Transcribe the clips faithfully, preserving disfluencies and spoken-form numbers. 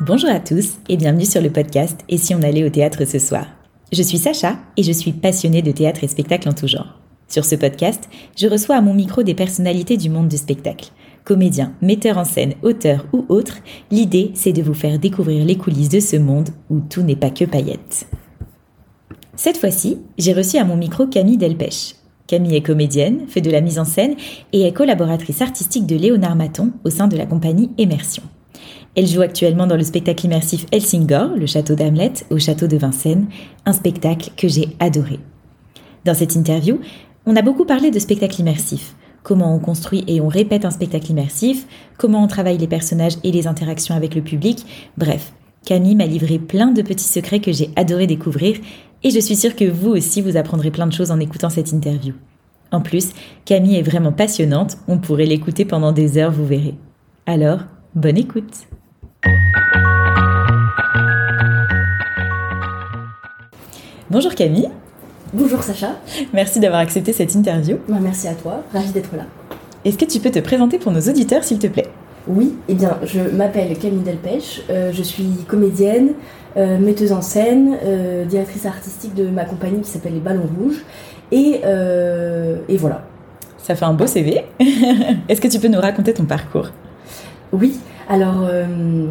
Bonjour à tous et bienvenue sur le podcast « Et si on allait au théâtre ce soir ?» Je suis Sacha et je suis passionnée de théâtre et spectacle en tout genre. Sur ce podcast, je reçois à mon micro des personnalités du monde du spectacle. Comédiens, metteurs en scène, auteurs ou autres, l'idée c'est de vous faire découvrir les coulisses de ce monde où tout n'est pas que paillettes. Cette fois-ci, j'ai reçu à mon micro Camille Delpech. Camille est comédienne, fait de la mise en scène et est collaboratrice artistique de Léonard Maton au sein de la compagnie Immersion. Elle joue actuellement dans le spectacle immersif Helsingør, le château d'Hamlet, au château de Vincennes, un spectacle que j'ai adoré. Dans cette interview, on a beaucoup parlé de spectacle immersif, comment on construit et on répète un spectacle immersif, comment on travaille les personnages et les interactions avec le public, bref, Camille m'a livré plein de petits secrets que j'ai adoré découvrir et je suis sûre que vous aussi vous apprendrez plein de choses en écoutant cette interview. En plus, Camille est vraiment passionnante, on pourrait l'écouter pendant des heures, vous verrez. Alors, bonne écoute! Bonjour Camille. Bonjour Sacha. Merci d'avoir accepté cette interview. Bah, merci à toi, ravie d'être là. Est-ce que tu peux te présenter pour nos auditeurs s'il te plaît ? Oui, eh bien je m'appelle Camille Delpech, euh, je suis comédienne, euh, metteuse en scène, euh, directrice artistique de ma compagnie qui s'appelle Les Ballons Rouges et, euh, et voilà. Ça fait un beau C V. Est-ce que tu peux nous raconter ton parcours ? Oui, alors euh,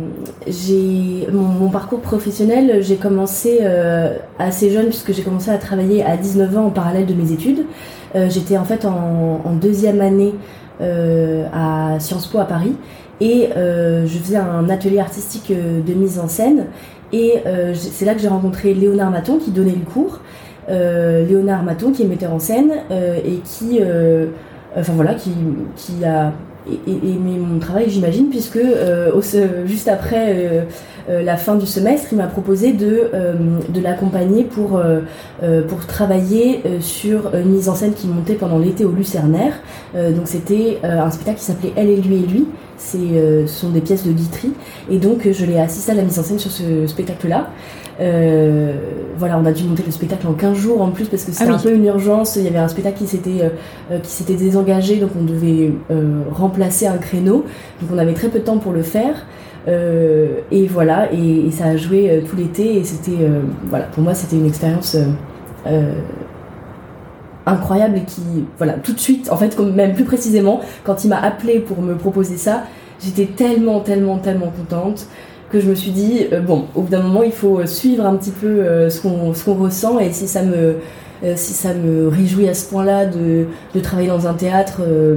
j'ai mon, mon parcours professionnel, j'ai commencé euh, assez jeune puisque j'ai commencé à travailler à dix-neuf ans en parallèle de mes études. Euh, j'étais en fait en, en deuxième année euh, à Sciences Po à Paris et euh, je faisais un atelier artistique de mise en scène et euh, c'est là que j'ai rencontré Léonard Maton qui donnait le cours. Euh, Léonard Maton qui est metteur en scène euh, et qui, euh, enfin voilà, qui, qui a aimé mon travail, j'imagine, puisque euh, au, juste après euh, euh, la fin du semestre, il m'a proposé de, euh, de l'accompagner pour, euh, euh, pour travailler euh, sur une mise en scène qui montait pendant l'été au Lucernaire. Euh, donc c'était euh, un spectacle qui s'appelait Elle et lui et lui. C'est, euh, ce sont des pièces de Guitry. Et donc je l'ai assisté à la mise en scène sur ce spectacle-là. Euh, voilà, on a dû monter le spectacle en quinze jours en plus parce que c'était ah oui. un peu une urgence. Il y avait un spectacle qui s'était, euh, qui s'était désengagé, donc on devait euh, remplacer un créneau. Donc on avait très peu de temps pour le faire. Euh, et voilà, et, et ça a joué euh, tout l'été. Et c'était, euh, voilà, pour moi, c'était une expérience euh, euh, incroyable et qui, voilà, tout de suite, en fait, même plus précisément, quand il m'a appelée pour me proposer ça, j'étais tellement, tellement, tellement contente que je me suis dit, euh, bon, au bout d'un moment, il faut suivre un petit peu euh, ce qu'on, ce qu'on ressent, et si ça me, euh, si ça me réjouit à ce point-là de, de travailler dans un théâtre, euh,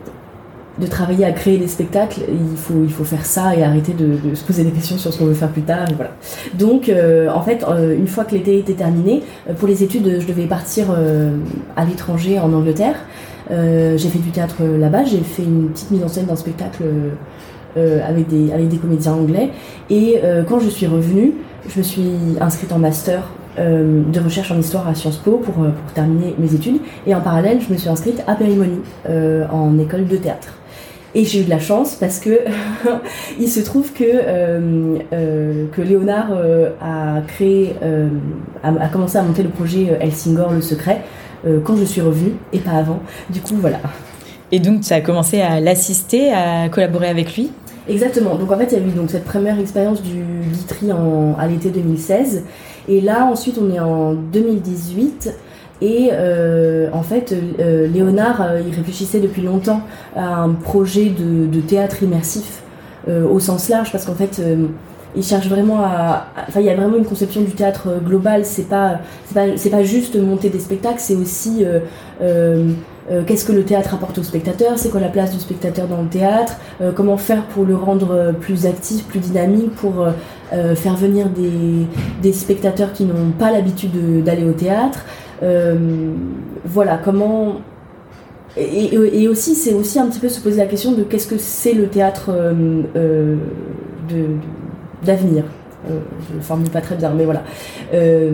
de travailler à créer des spectacles, il faut, il faut faire ça et arrêter de, de se poser des questions sur ce qu'on veut faire plus tard, et voilà. Donc, euh, en fait, euh, une fois que l'été était terminé, euh, pour les études, je devais partir euh, à l'étranger, en Angleterre. Euh, j'ai fait du théâtre là-bas, j'ai fait une petite mise en scène d'un spectacle euh, Euh, avec, des, avec des comédiens anglais et euh, quand je suis revenue je me suis inscrite en master euh, de recherche en histoire à Sciences Po pour, pour terminer mes études et en parallèle je me suis inscrite à Périmonie euh, en école de théâtre et j'ai eu de la chance parce que il se trouve que, euh, euh, que Léonard euh, a créé euh, a, a commencé à monter le projet Helsingør le secret euh, quand je suis revenue et pas avant, du coup voilà. Et donc tu as commencé à l'assister, à collaborer avec lui ? Exactement, donc en fait il y a eu donc cette première expérience du Guitry en, à l'été deux mille seize et là ensuite on est en deux mille dix-huit et euh, en fait euh, Léonard euh, il réfléchissait depuis longtemps à un projet de, de théâtre immersif euh, au sens large parce qu'en fait euh, il cherche vraiment à, enfin il y a vraiment une conception du théâtre global, c'est pas c'est pas c'est pas juste monter des spectacles, c'est aussi euh, euh, Euh, qu'est-ce que le théâtre apporte au spectateur, c'est quoi la place du spectateur dans le théâtre, euh, comment faire pour le rendre euh, plus actif, plus dynamique, pour euh, euh, faire venir des, des spectateurs qui n'ont pas l'habitude de, d'aller au théâtre. Euh, voilà, comment... Et, et, et aussi, c'est aussi un petit peu se poser la question de qu'est-ce que c'est le théâtre euh, euh, de, de, d'avenir. Euh, je ne le formule pas très bien, mais voilà. Euh,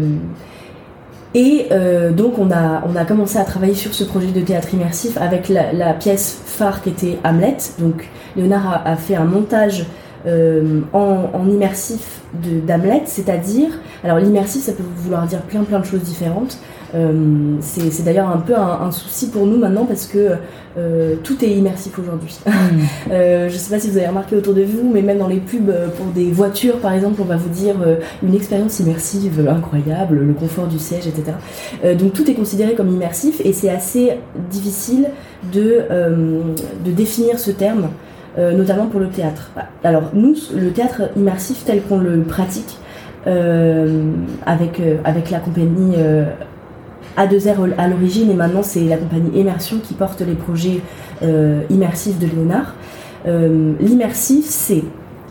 Et euh, donc on a, on a commencé à travailler sur ce projet de théâtre immersif avec la, la pièce phare qui était Hamlet. Donc Léonard a, a fait un montage euh, en, en immersif de, d'Hamlet, c'est-à-dire Alors l'immersif, ça peut vouloir dire plein plein de choses différentes. Euh, c'est, c'est d'ailleurs un peu un, un souci pour nous maintenant parce que euh, tout est immersif aujourd'hui. Mmh. euh, je ne sais pas si vous avez remarqué autour de vous, mais même dans les pubs pour des voitures par exemple, on va vous dire euh, une expérience immersive incroyable, le confort du siège, et cetera. Euh, donc tout est considéré comme immersif et c'est assez difficile de, euh, de définir ce terme, euh, notamment pour le théâtre. Alors nous, le théâtre immersif tel qu'on le pratique, euh, avec, euh, avec la compagnie euh, A deux R à l'origine, et maintenant c'est la compagnie Immersion qui porte les projets euh, immersifs de Léonard. Euh, l'immersif, c'est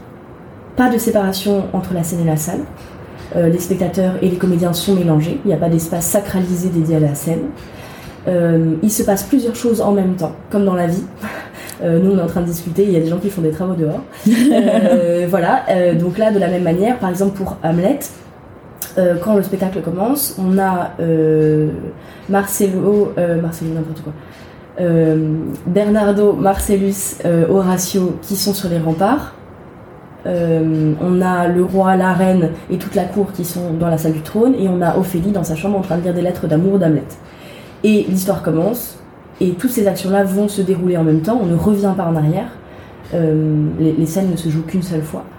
pas de séparation entre la scène et la salle. Euh, les spectateurs et les comédiens sont mélangés. Il n'y a pas d'espace sacralisé dédié à la scène. Euh, il se passe plusieurs choses en même temps, comme dans la vie. Euh, nous, on est en train de discuter, il y a des gens qui font des travaux dehors. Euh, voilà, euh, donc là, de la même manière, par exemple pour Hamlet, Euh, quand le spectacle commence, on a euh, Marcello, euh, Marcello n'importe quoi, euh, Bernardo, Marcellus, euh, Horatio qui sont sur les remparts. Euh, on a le roi, la reine et toute la cour qui sont dans la salle du trône, et on a Ophélie dans sa chambre en train de lire des lettres d'amour d'Hamlet. Et l'histoire commence, et toutes ces actions-là vont se dérouler en même temps, on ne revient pas en arrière, euh, les, les scènes ne se jouent qu'une seule fois.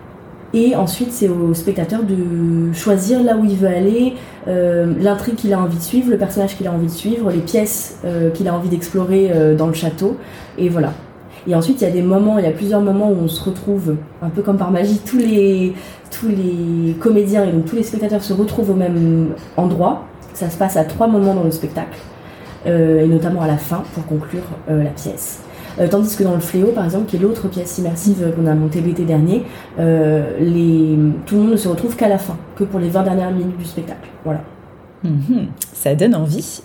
Et ensuite, c'est au spectateur de choisir là où il veut aller, euh, l'intrigue qu'il a envie de suivre, le personnage qu'il a envie de suivre, les pièces euh, qu'il a envie d'explorer euh, dans le château, et voilà. Et ensuite, il y a des moments, il y a plusieurs moments où on se retrouve, un peu comme par magie, tous les, tous les comédiens et donc tous les spectateurs se retrouvent au même endroit. Ça se passe à trois moments dans le spectacle, euh, et notamment à la fin pour conclure euh, la pièce. Euh, tandis que dans le Fléau, par exemple, qui est l'autre pièce immersive qu'on a montée l'été dernier, euh, les... tout le monde ne se retrouve qu'à la fin, que pour les vingt dernières minutes du spectacle. Voilà. Mmh, ça donne envie.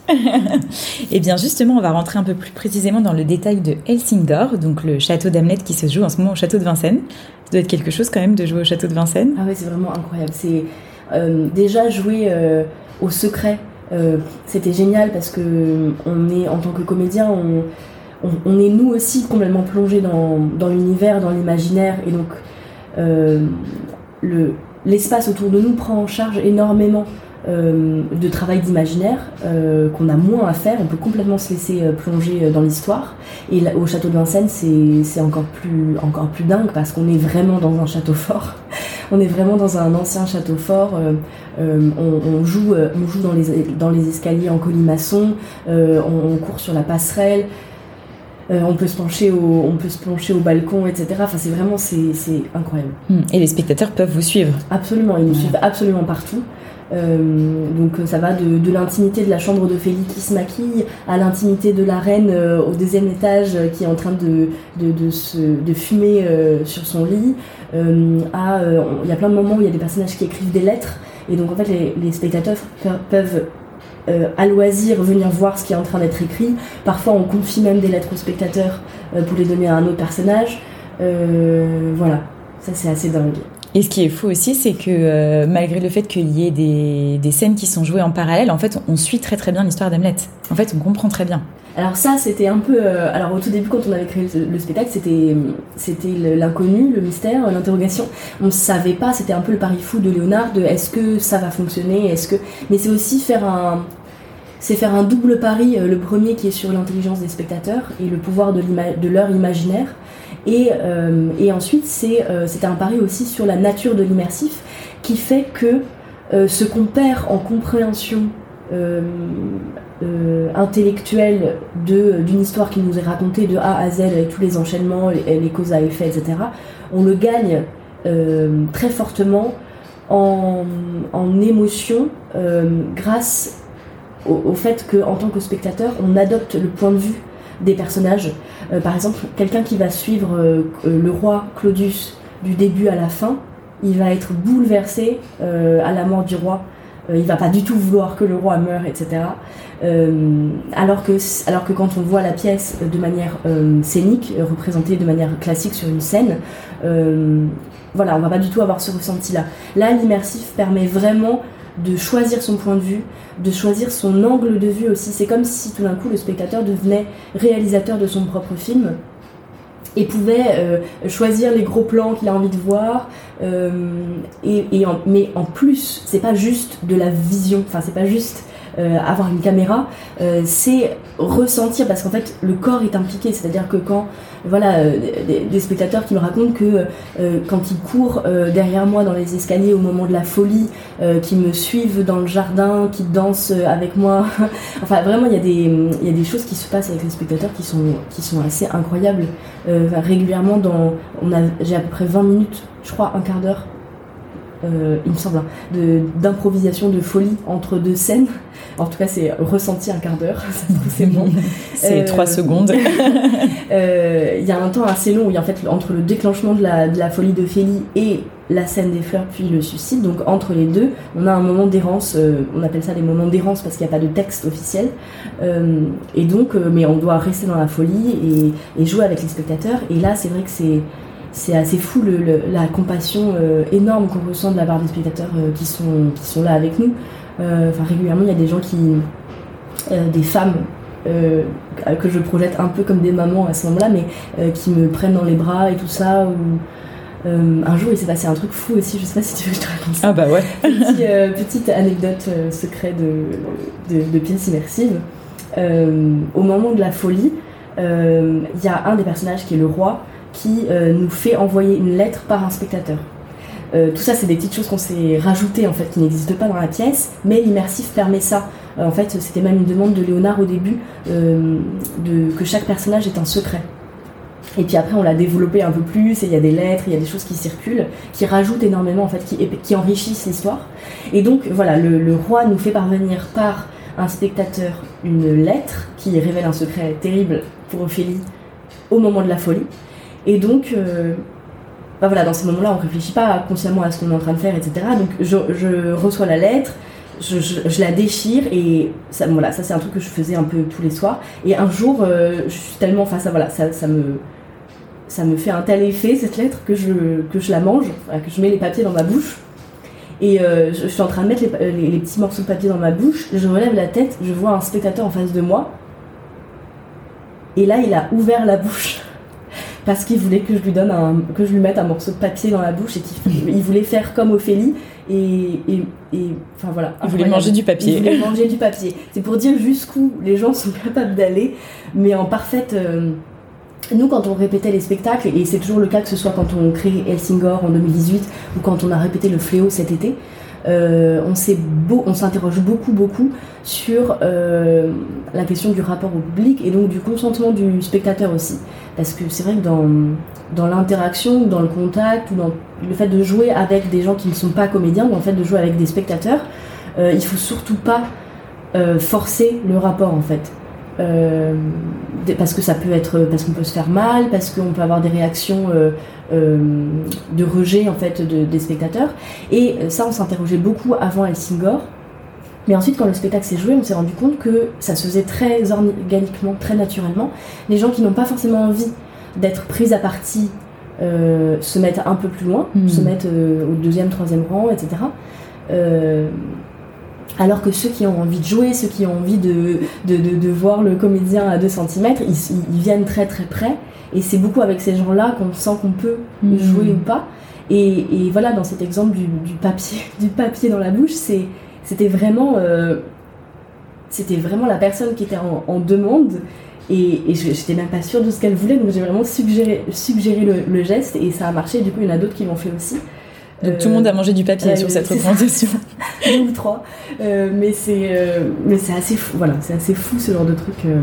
Et bien justement, on va rentrer un peu plus précisément dans le détail de Helsingør, donc le château d'Hamlet qui se joue en ce moment au château de Vincennes. Ça doit être quelque chose quand même de jouer au château de Vincennes. Ah ouais, c'est vraiment incroyable. C'est euh, déjà jouer euh, au secret. Euh, c'était génial parce que on est en tant que comédien, on On, on est nous aussi complètement plongés dans, dans l'univers, dans l'imaginaire, et donc euh, le, l'espace autour de nous prend en charge énormément euh, de travail d'imaginaire euh, qu'on a moins à faire. On peut complètement se laisser euh, plonger dans l'histoire, et là, au château de Vincennes c'est, c'est encore, plus, encore plus dingue parce qu'on est vraiment dans un château fort. On est vraiment dans un ancien château fort, euh, euh, on, on, joue, euh, on joue dans les, dans les escaliers en colimaçon, euh, on, on court sur la passerelle. Euh, on peut se pencher au, on peut se pencher au balcon, et cetera. Enfin, c'est vraiment, c'est, c'est incroyable. Et les spectateurs peuvent vous suivre. Absolument, ils nous ouais. suivent absolument partout. Euh, donc ça va de, de l'intimité de la chambre d'Ophélie qui se maquille à l'intimité de la reine euh, au deuxième étage euh, qui est en train de, de, de, se, de fumer euh, sur son lit. Euh, à, euh, il y a plein de moments où il y a des personnages qui écrivent des lettres, et donc en fait les, les spectateurs peuvent Euh, à loisir venir voir ce qui est en train d'être écrit. Parfois on confie même des lettres aux spectateurs euh, pour les donner à un autre personnage. Euh, voilà, ça c'est assez dingue. Et ce qui est fou aussi, c'est que euh, malgré le fait qu'il y ait des, des scènes qui sont jouées en parallèle, en fait on suit très très bien l'histoire d'Hamlet. En fait on comprend très bien. Alors ça c'était un peu... Euh, alors au tout début quand on avait créé le, le spectacle, c'était, c'était l'inconnu, le mystère, l'interrogation. On ne savait pas, c'était un peu le pari fou de Léonard, de est-ce que ça va fonctionner, est-ce que... Mais c'est aussi faire un... C'est faire un double pari, le premier qui est sur l'intelligence des spectateurs et le pouvoir de, l'ima- de leur imaginaire. Et, euh, et ensuite, c'est, euh, c'était un pari aussi sur la nature de l'immersif qui fait que euh, ce qu'on perd en compréhension euh, euh, intellectuelle de, d'une histoire qui nous est racontée de A à Z avec tous les enchaînements, les, les causes à effet, et cetera, on le gagne euh, très fortement en, en émotion euh, grâce Au, au fait qu'en tant que spectateur, on adopte le point de vue des personnages. Euh, par exemple, quelqu'un qui va suivre euh, le roi Claudius du début à la fin, il va être bouleversé euh, à la mort du roi. Euh, il va pas du tout vouloir que le roi meure, et cetera. Euh, alors que, alors que quand on voit la pièce de manière euh, scénique, euh, représentée de manière classique sur une scène, euh, voilà, on va pas du tout avoir ce ressenti-là. Là, l'immersif permet vraiment de choisir son point de vue, de choisir son angle de vue aussi. C'est comme si tout d'un coup le spectateur devenait réalisateur de son propre film et pouvait euh, choisir les gros plans qu'il a envie de voir. Euh, et, et en, mais en plus, c'est pas juste de la vision, enfin c'est pas juste euh, avoir une caméra, euh, c'est ressentir, parce qu'en fait le corps est impliqué, c'est-à-dire que quand voilà euh, des, des spectateurs qui me racontent que euh, quand ils courent euh, derrière moi dans les escaliers au moment de la folie, euh, qui me suivent dans le jardin, qui dansent avec moi, enfin vraiment il y a des il y a des choses qui se passent avec les spectateurs qui sont qui sont assez incroyables. Euh, enfin, régulièrement dans on a j'ai à peu près vingt minutes, je crois un quart d'heure. Euh, il me semble, hein, de, d'improvisation, de folie entre deux scènes. En tout cas, c'est ressenti un quart d'heure, ça se trouve, c'est bon. C'est euh, trois secondes. Il euh, y a un temps assez long où il y a en fait entre le déclenchement de la, de la folie d'Ophélie et la scène des fleurs, puis le suicide. Donc entre les deux, on a un moment d'errance, euh, on appelle ça des moments d'errance parce qu'il n'y a pas de texte officiel. Euh, et donc, euh, mais on doit rester dans la folie et, et jouer avec les spectateurs. Et là, c'est vrai que c'est c'est assez fou le, le, la compassion euh, énorme qu'on ressent de la part des spectateurs euh, qui, sont, qui sont là avec nous. Euh, enfin, régulièrement, il y a des gens qui... Euh, des femmes euh, que je projette un peu comme des mamans à ce moment-là, mais euh, qui me prennent dans les bras et tout ça. Ou, euh, un jour, il s'est passé un truc fou aussi, je sais pas si tu veux que je te raconte ça. Ah bah ouais. Petit, euh, petite anecdote euh, secret de, de, de pièce immersive. Euh, au moment de la folie, il euh, y a un des personnages qui est le roi, qui euh, nous fait envoyer une lettre par un spectateur. Euh, tout ça, c'est des petites choses qu'on s'est rajoutées, en fait, qui n'existent pas dans la pièce, mais l'immersif permet ça. Euh, en fait, c'était même une demande de Léonard au début, euh, de, que chaque personnage ait un secret. Et puis après, on l'a développé un peu plus, et il y a des lettres, il y a des choses qui circulent, qui rajoutent énormément, en fait, qui, qui enrichissent l'histoire. Et donc, voilà, le, le roi nous fait parvenir par un spectateur une lettre qui révèle un secret terrible pour Ophélie au moment de la folie. Et donc, euh, bah voilà, dans ces moments-là, on ne réfléchit pas consciemment à ce qu'on est en train de faire, et cetera. Donc, je, je reçois la lettre, je, je, je la déchire, et ça, voilà, ça c'est un truc que je faisais un peu tous les soirs. Et un jour, euh, je suis tellement, enfin ça, voilà, ça, ça me, ça me fait un tel effet cette lettre que je, que je la mange, que je mets les papiers dans ma bouche. Et euh, je, je suis en train de mettre les, les, les petits morceaux de papier dans ma bouche. Je relève la tête, je vois un spectateur en face de moi. Et là, il a ouvert la bouche. Parce qu'il voulait que je lui donne un, que je lui mette un morceau de papier dans la bouche et qu'il il voulait faire comme Ophélie et, et, et enfin voilà. Il voulait manger du papier. Il voulait manger du papier. C'est pour dire jusqu'où les gens sont capables d'aller, mais en parfaite. Euh, nous, quand on répétait les spectacles, et c'est toujours le cas que ce soit quand on crée Helsingor en deux mille dix-huit ou quand on a répété Le Fléau cet été. Euh, on, s'est beau, on s'interroge beaucoup beaucoup sur euh, la question du rapport au public et donc du consentement du spectateur aussi, parce que c'est vrai que dans, dans l'interaction, dans le contact ou dans le fait de jouer avec des gens qui ne sont pas comédiens, dans le fait de jouer avec des spectateurs, euh, il faut surtout pas euh, forcer le rapport en fait. Euh, parce que ça peut être parce qu'on peut se faire mal, parce qu'on peut avoir des réactions euh, euh, de rejet en fait de, des spectateurs, et ça on s'interrogeait beaucoup avant Helsingor, mais ensuite quand le spectacle s'est joué on s'est rendu compte que ça se faisait très organiquement, très naturellement. Les gens qui n'ont pas forcément envie d'être pris à partie euh, se mettent un peu plus loin, mmh. se mettent euh, au deuxième, troisième rang, et cetera. Euh, Alors que ceux qui ont envie de jouer, ceux qui ont envie de, de, de, de voir le comédien à deux centimètres, ils, ils viennent très très près. Et c'est beaucoup avec ces gens-là qu'on sent qu'on peut mmh. jouer ou pas. Et, et voilà, dans cet exemple du, du, papier, du papier dans la bouche, c'est, c'était, vraiment, euh, c'était vraiment la personne qui était en, en demande. Et, et j'étais même pas sûre de ce qu'elle voulait, donc j'ai vraiment suggéré, suggéré le, le geste et ça a marché. Du coup, il y en a d'autres qui l'ont fait aussi. Donc euh, tout le monde a mangé du papier euh, sur cette représentation. Deux ou trois. Euh, mais, c'est, euh, mais c'est assez fou, voilà, c'est assez fou ce genre de truc. Euh,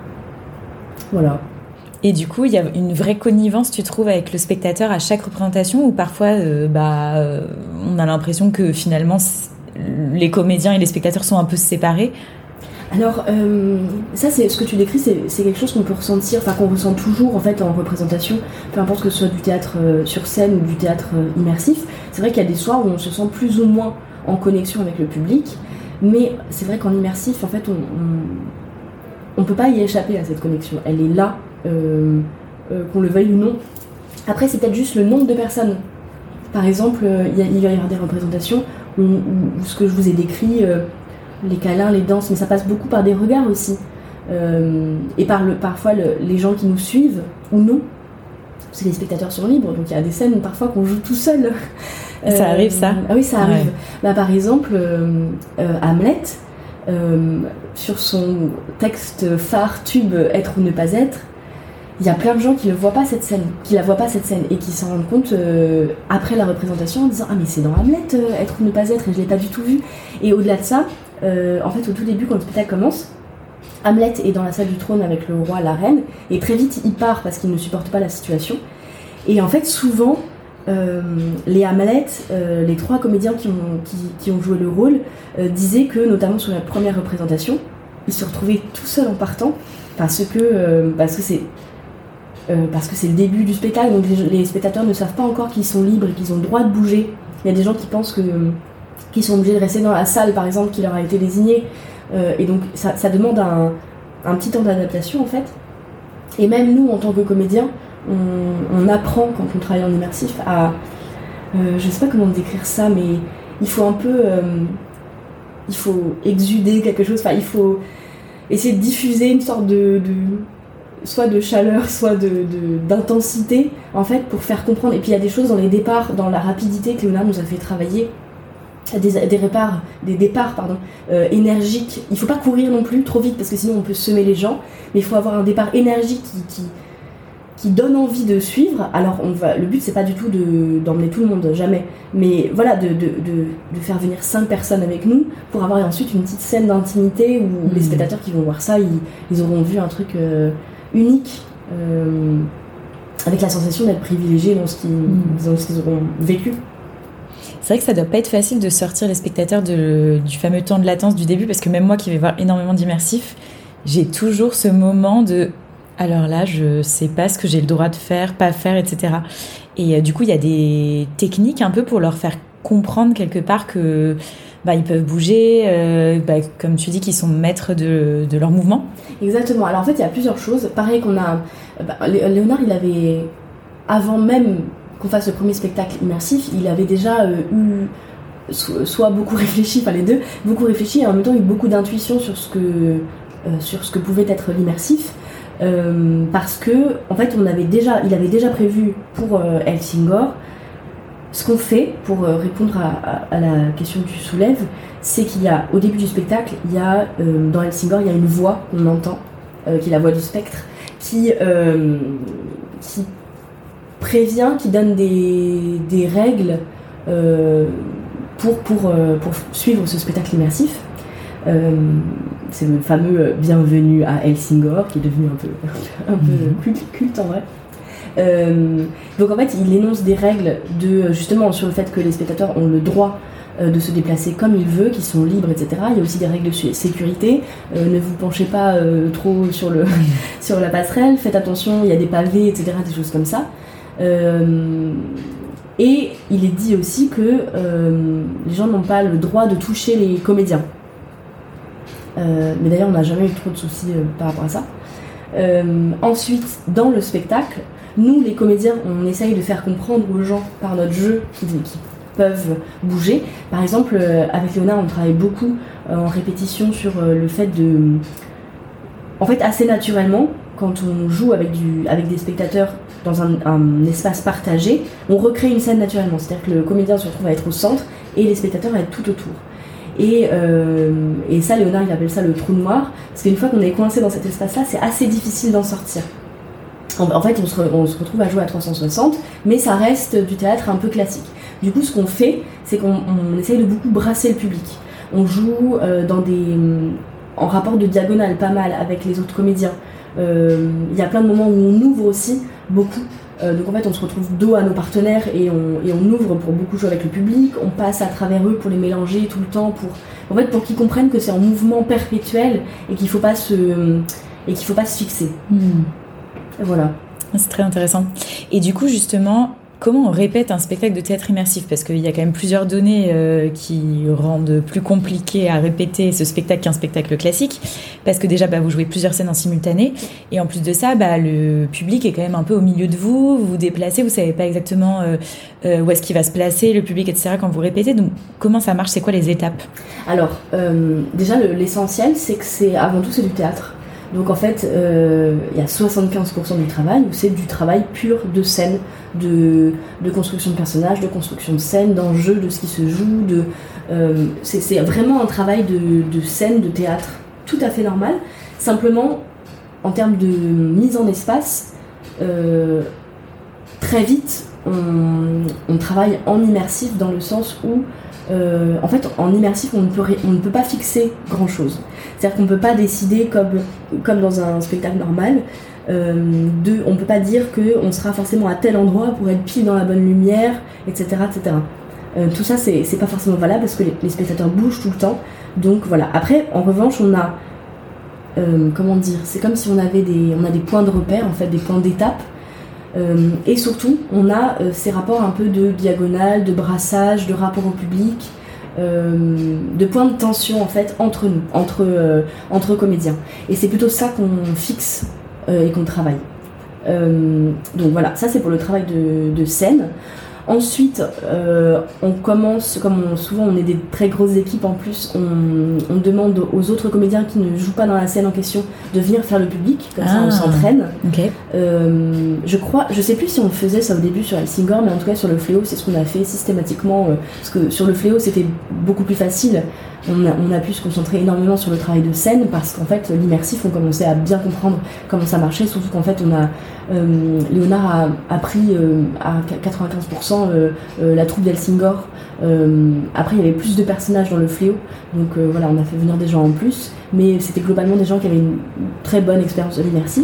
voilà. Et du coup, il y a une vraie connivence, tu trouves, avec le spectateur à chaque représentation, ou parfois, euh, bah, euh, on a l'impression que finalement, les comédiens et les spectateurs sont un peu séparés. Alors, euh, ça, c'est ce que tu décris, c'est, c'est quelque chose qu'on peut ressentir, enfin qu'on ressent toujours en fait en représentation, peu importe que ce soit du théâtre euh, sur scène ou du théâtre euh, immersif. C'est vrai qu'il y a des soirs où on se sent plus ou moins en connexion avec le public, mais c'est vrai qu'en immersif, en fait, on, on, on peut pas y échapper à cette connexion. Elle est là, euh, euh, qu'on le veuille ou non. Après, c'est peut-être juste le nombre de personnes. Par exemple, euh, il, y a, il va y avoir des représentations où, où, où ce que je vous ai décrit. Euh, les câlins, les danses, mais ça passe beaucoup par des regards aussi. Euh, et par le, parfois le, les gens qui nous suivent, ou non, parce que les spectateurs sont libres, donc il y a des scènes parfois qu'on joue tout seul. Ça euh, arrive ça Ah oui, ça arrive. Ouais. Bah, par exemple, euh, euh, Hamlet, euh, sur son texte phare tube Être ou ne pas être, il y a plein de gens qui ne voient pas cette scène, qui la voient pas cette scène et qui s'en rendent compte euh, après la représentation en disant ah mais c'est dans Hamlet euh, Être ou ne pas être et je l'ai pas du tout vu. Et au-delà de ça, euh, en fait au tout début quand le spectacle commence, Hamlet est dans la salle du trône avec le roi, la reine, et très vite il part parce qu'il ne supporte pas la situation. Et en fait souvent euh, les Hamlet, euh, les trois comédiens qui ont, qui, qui ont joué le rôle euh, disaient que notamment sur la première représentation, ils se retrouvaient tout seuls en partant parce que euh, parce que c'est Euh, parce que c'est le début du spectacle, donc les, les spectateurs ne savent pas encore qu'ils sont libres et qu'ils ont le droit de bouger. Il y a des gens qui pensent que, qu'ils sont obligés de rester dans la salle, par exemple, qui leur a été désignée. Euh, et donc ça, ça demande un, un petit temps d'adaptation, en fait. Et même nous, en tant que comédiens, on, on apprend, quand on travaille en immersif, à... Euh, je sais pas comment décrire ça, mais il faut un peu... Euh, il faut exuder quelque chose, enfin, il faut essayer de diffuser une sorte de... de soit de chaleur, soit de, de, d'intensité, en fait, pour faire comprendre. Et puis il y a des choses dans les départs, dans la rapidité que Léonard nous a fait travailler, des, des, réparts, des départs pardon, euh, énergiques. Il ne faut pas courir non plus trop vite, parce que sinon on peut semer les gens, mais il faut avoir un départ énergique qui, qui, qui donne envie de suivre. Alors on va, le but, c'est pas du tout de, d'emmener tout le monde, jamais, mais voilà, de, de, de, de faire venir cinq personnes avec nous, pour avoir ensuite une petite scène d'intimité où mmh. les spectateurs qui vont voir ça, ils, ils auront vu un truc... Euh, unique, euh, avec la sensation d'être privilégiés dans ce qu'ils, mmh. dans ce qu'ils auront vécu. C'est vrai que ça doit pas être facile de sortir les spectateurs de, du fameux temps de latence du début, parce que même moi qui vais voir énormément d'immersifs, j'ai toujours ce moment de alors là je sais pas ce que j'ai le droit de faire, pas faire, et cetera. Et euh, du coup il y a des techniques un peu pour leur faire comprendre quelque part que bah, ils peuvent bouger, euh, bah, comme tu dis, qu'ils sont maîtres de, de leur mouvement. Exactement. Alors en fait, il y a plusieurs choses. Pareil qu'on a... Bah, Léonard, il avait, avant même qu'on fasse le premier spectacle immersif, il avait déjà euh, eu soit beaucoup réfléchi, enfin les deux, beaucoup réfléchi et en même temps eu beaucoup d'intuition sur ce que, euh, sur ce que pouvait être l'immersif. Euh, parce que, en fait, on avait déjà, il avait déjà prévu pour euh, Helsingør. Ce qu'on fait pour euh, répondre à, à, à la question que tu soulèves, c'est qu'il y a, au début du spectacle, il y a, euh, dans Helsingør, il y a une voix qu'on entend, euh, qui est la voix du spectre, qui, euh, qui prévient, qui donne des, des règles euh, pour, pour, euh, pour suivre ce spectacle immersif. Euh, c'est le fameux Bienvenue à Helsingør, qui est devenu un peu, un peu culte, culte en vrai. Euh, donc en fait il énonce des règles de, justement sur le fait que les spectateurs ont le droit euh, de se déplacer comme ils veulent, qu'ils sont libres, et cetera. Il y a aussi des règles de sécurité, euh, ne vous penchez pas euh, trop sur, le sur la passerelle, faites attention, il y a des pavés, et cetera, des choses comme ça. Euh, et il est dit aussi que euh, les gens n'ont pas le droit de toucher les comédiens. Euh, mais d'ailleurs on n'a jamais eu trop de soucis euh, par rapport à ça. Euh, ensuite, dans le spectacle, nous, les comédiens, on essaye de faire comprendre aux gens par notre jeu qu'ils, qu'ils peuvent bouger. Par exemple, euh, avec Léonard, on travaille beaucoup euh, en répétition sur euh, le fait de... En fait, assez naturellement, quand on joue avec, du, avec des spectateurs dans un, un espace partagé, on recrée une scène naturellement. C'est-à-dire que le comédien se retrouve à être au centre et les spectateurs à être tout autour. Et, euh, et ça, Léonard, il appelle ça le trou noir, parce qu'une fois qu'on est coincé dans cet espace-là, c'est assez difficile d'en sortir. En, en fait, on se, re, on se retrouve à jouer à trois cent soixante, mais ça reste du théâtre un peu classique. Du coup, ce qu'on fait, c'est qu'on on essaye de beaucoup brasser le public. On joue euh, dans des, en rapport de diagonale, pas mal, avec les autres comédiens. Il euh, y a plein de moments où on ouvre aussi beaucoup. Euh, donc en fait on se retrouve dos à nos partenaires et on, et on ouvre pour beaucoup jouer avec le public, on passe à travers eux pour les mélanger tout le temps, pour, en fait, pour qu'ils comprennent que c'est un mouvement perpétuel et qu'il ne faut pas se, et qu'il faut pas se fixer. Mmh. Voilà. C'est très intéressant. Et du coup justement, comment on répète un spectacle de théâtre immersif ? Parce qu'il y a quand même plusieurs données euh, qui rendent plus compliqué à répéter ce spectacle qu'un spectacle classique. Parce que déjà, bah, vous jouez plusieurs scènes en simultané. Et en plus de ça, bah, le public est quand même un peu au milieu de vous. Vous vous déplacez, vous ne savez pas exactement euh, euh, où est-ce qu'il va se placer, le public, et cetera quand vous répétez. Donc, comment ça marche ? C'est quoi les étapes ? Alors, euh, déjà, le, l'essentiel, c'est que c'est, avant tout, c'est du théâtre. Donc en fait, euh, il y a soixante-quinze pour cent du travail où c'est du travail pur de scène, de, de construction de personnages, de construction de scène, d'enjeux, de ce qui se joue. De, euh, c'est, c'est vraiment un travail de, de scène, de théâtre, tout à fait normal. Simplement, en termes de mise en espace, euh, très vite, on, on travaille en immersif dans le sens où Euh, en fait, en immersif, on ne peut, ré- on ne peut pas fixer grand-chose. C'est-à-dire qu'on ne peut pas décider, comme, comme dans un spectacle normal, euh, de, on ne peut pas dire qu'on sera forcément à tel endroit pour être pile dans la bonne lumière, et cetera et cetera. Euh, tout ça, c'est, c'est pas forcément valable parce que les, les spectateurs bougent tout le temps. Donc voilà. Après, en revanche, on a... Euh, comment dire ? C'est comme si on avait des, on a des points de repère, en fait, des points d'étape. Euh, et surtout, on a euh, ces rapports un peu de diagonale, de brassage, de rapport au public, euh, de points de tension en fait entre nous, entre, euh, entre comédiens. Et c'est plutôt ça qu'on fixe euh, et qu'on travaille. Euh, donc voilà, ça c'est pour le travail de, de scène. Ensuite, euh, on commence, comme on, souvent on est des très grosses équipes en plus, on, on demande aux autres comédiens qui ne jouent pas dans la scène en question de venir faire le public, comme ah, ça on s'entraîne. Okay. Euh, je crois, je sais plus si on faisait ça au début sur Helsingør, mais en tout cas sur le Fléau, c'est ce qu'on a fait systématiquement, euh, parce que sur le Fléau c'était beaucoup plus facile. On a, on a pu se concentrer énormément sur le travail de scène parce qu'en fait l'immersif on commençait à bien comprendre comment ça marchait, surtout qu'en fait on a euh, Léonard a, a pris euh, à quatre-vingt-quinze pour cent euh, euh, la troupe d'Helsingør. Euh, après il y avait plus de personnages dans le Fléau, donc euh, voilà, on a fait venir des gens en plus, mais c'était globalement des gens qui avaient une très bonne expérience de l'immersif.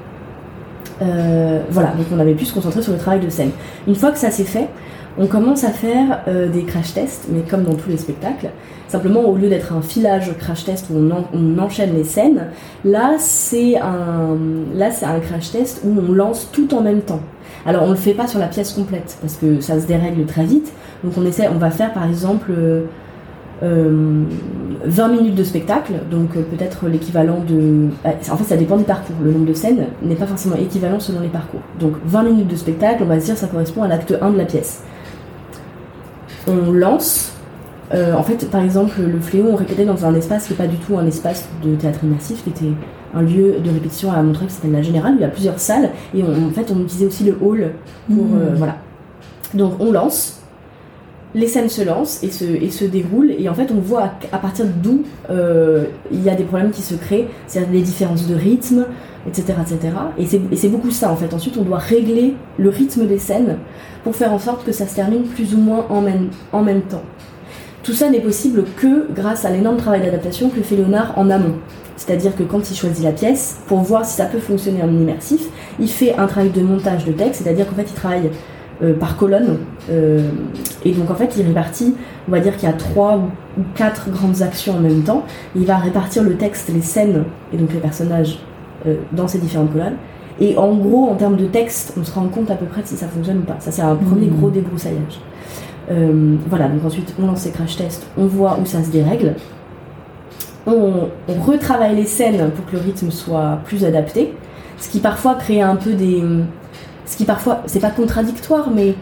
Euh, voilà, donc on avait pu se concentrer sur le travail de scène. Une fois que ça s'est fait, on commence à faire euh, des crash tests, mais comme dans tous les spectacles. Simplement, au lieu d'être un filage crash test où on, en, on enchaîne les scènes, là c'est, un, là c'est un crash test où on lance tout en même temps. Alors on le fait pas sur la pièce complète, parce que ça se dérègle très vite. Donc on essaie, on va faire par exemple euh, euh, vingt minutes de spectacle, donc euh, peut-être l'équivalent de... En fait ça dépend du parcours, le nombre de scènes n'est pas forcément équivalent selon les parcours. Donc vingt minutes de spectacle, on va se dire ça correspond à l'acte un de la pièce. On lance, euh, en fait par exemple le Fléau on répétait dans un espace qui n'est pas du tout un espace de théâtre immersif, qui était un lieu de répétition à Montreuil qui s'appelle la Générale, où il y a plusieurs salles, et on, en fait on utilisait aussi le hall pour... Mmh. Euh, voilà. Donc on lance, les scènes se lancent et se, et se déroulent, et en fait on voit à, à partir d'où euh, il y a des problèmes qui se créent, c'est-à-dire les différences de rythme, et cetera et cetera. Et c'est, et c'est beaucoup ça en fait. Ensuite on doit régler le rythme des scènes pour faire en sorte que ça se termine plus ou moins en même, en même temps. Tout ça n'est possible que grâce à l'énorme travail d'adaptation que fait Léonard en amont. C'est-à-dire que quand il choisit la pièce, pour voir si ça peut fonctionner en immersif, il fait un travail de montage de texte, c'est-à-dire qu'en fait il travaille euh, par colonne, euh, et donc en fait il répartit, on va dire qu'il y a trois ou quatre grandes actions en même temps, il va répartir le texte, les scènes, et donc les personnages euh, dans ces différentes colonnes, et en gros en termes de texte, on se rend compte à peu près de si ça fonctionne ou pas. Ça c'est un premier mmh. gros débroussaillage. Euh, voilà, donc ensuite on lance les crash tests, on voit où ça se dérègle, on, on retravaille les scènes pour que le rythme soit plus adapté, ce qui parfois crée un peu des... ce qui parfois, c'est pas contradictoire, mais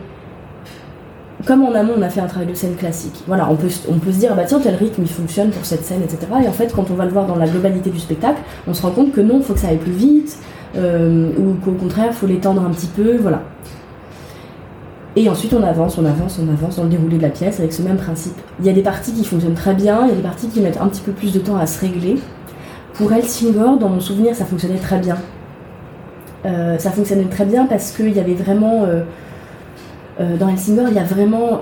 comme en amont on a fait un travail de scène classique, voilà, on peut, on peut se dire, bah tiens, tel rythme il fonctionne pour cette scène, et cetera. Et en fait quand on va le voir dans la globalité du spectacle, on se rend compte que non, il faut que ça aille plus vite, euh, ou qu'au contraire il faut l'étendre un petit peu, voilà. Et ensuite on avance, on avance, on avance dans le déroulé de la pièce avec ce même principe. Il y a des parties qui fonctionnent très bien, il y a des parties qui mettent un petit peu plus de temps à se régler. Pour Helsingør, dans mon souvenir, ça fonctionnait très bien. Euh, ça fonctionnait très bien parce qu'il y avait vraiment... Euh, euh, dans Helsingør, il y a vraiment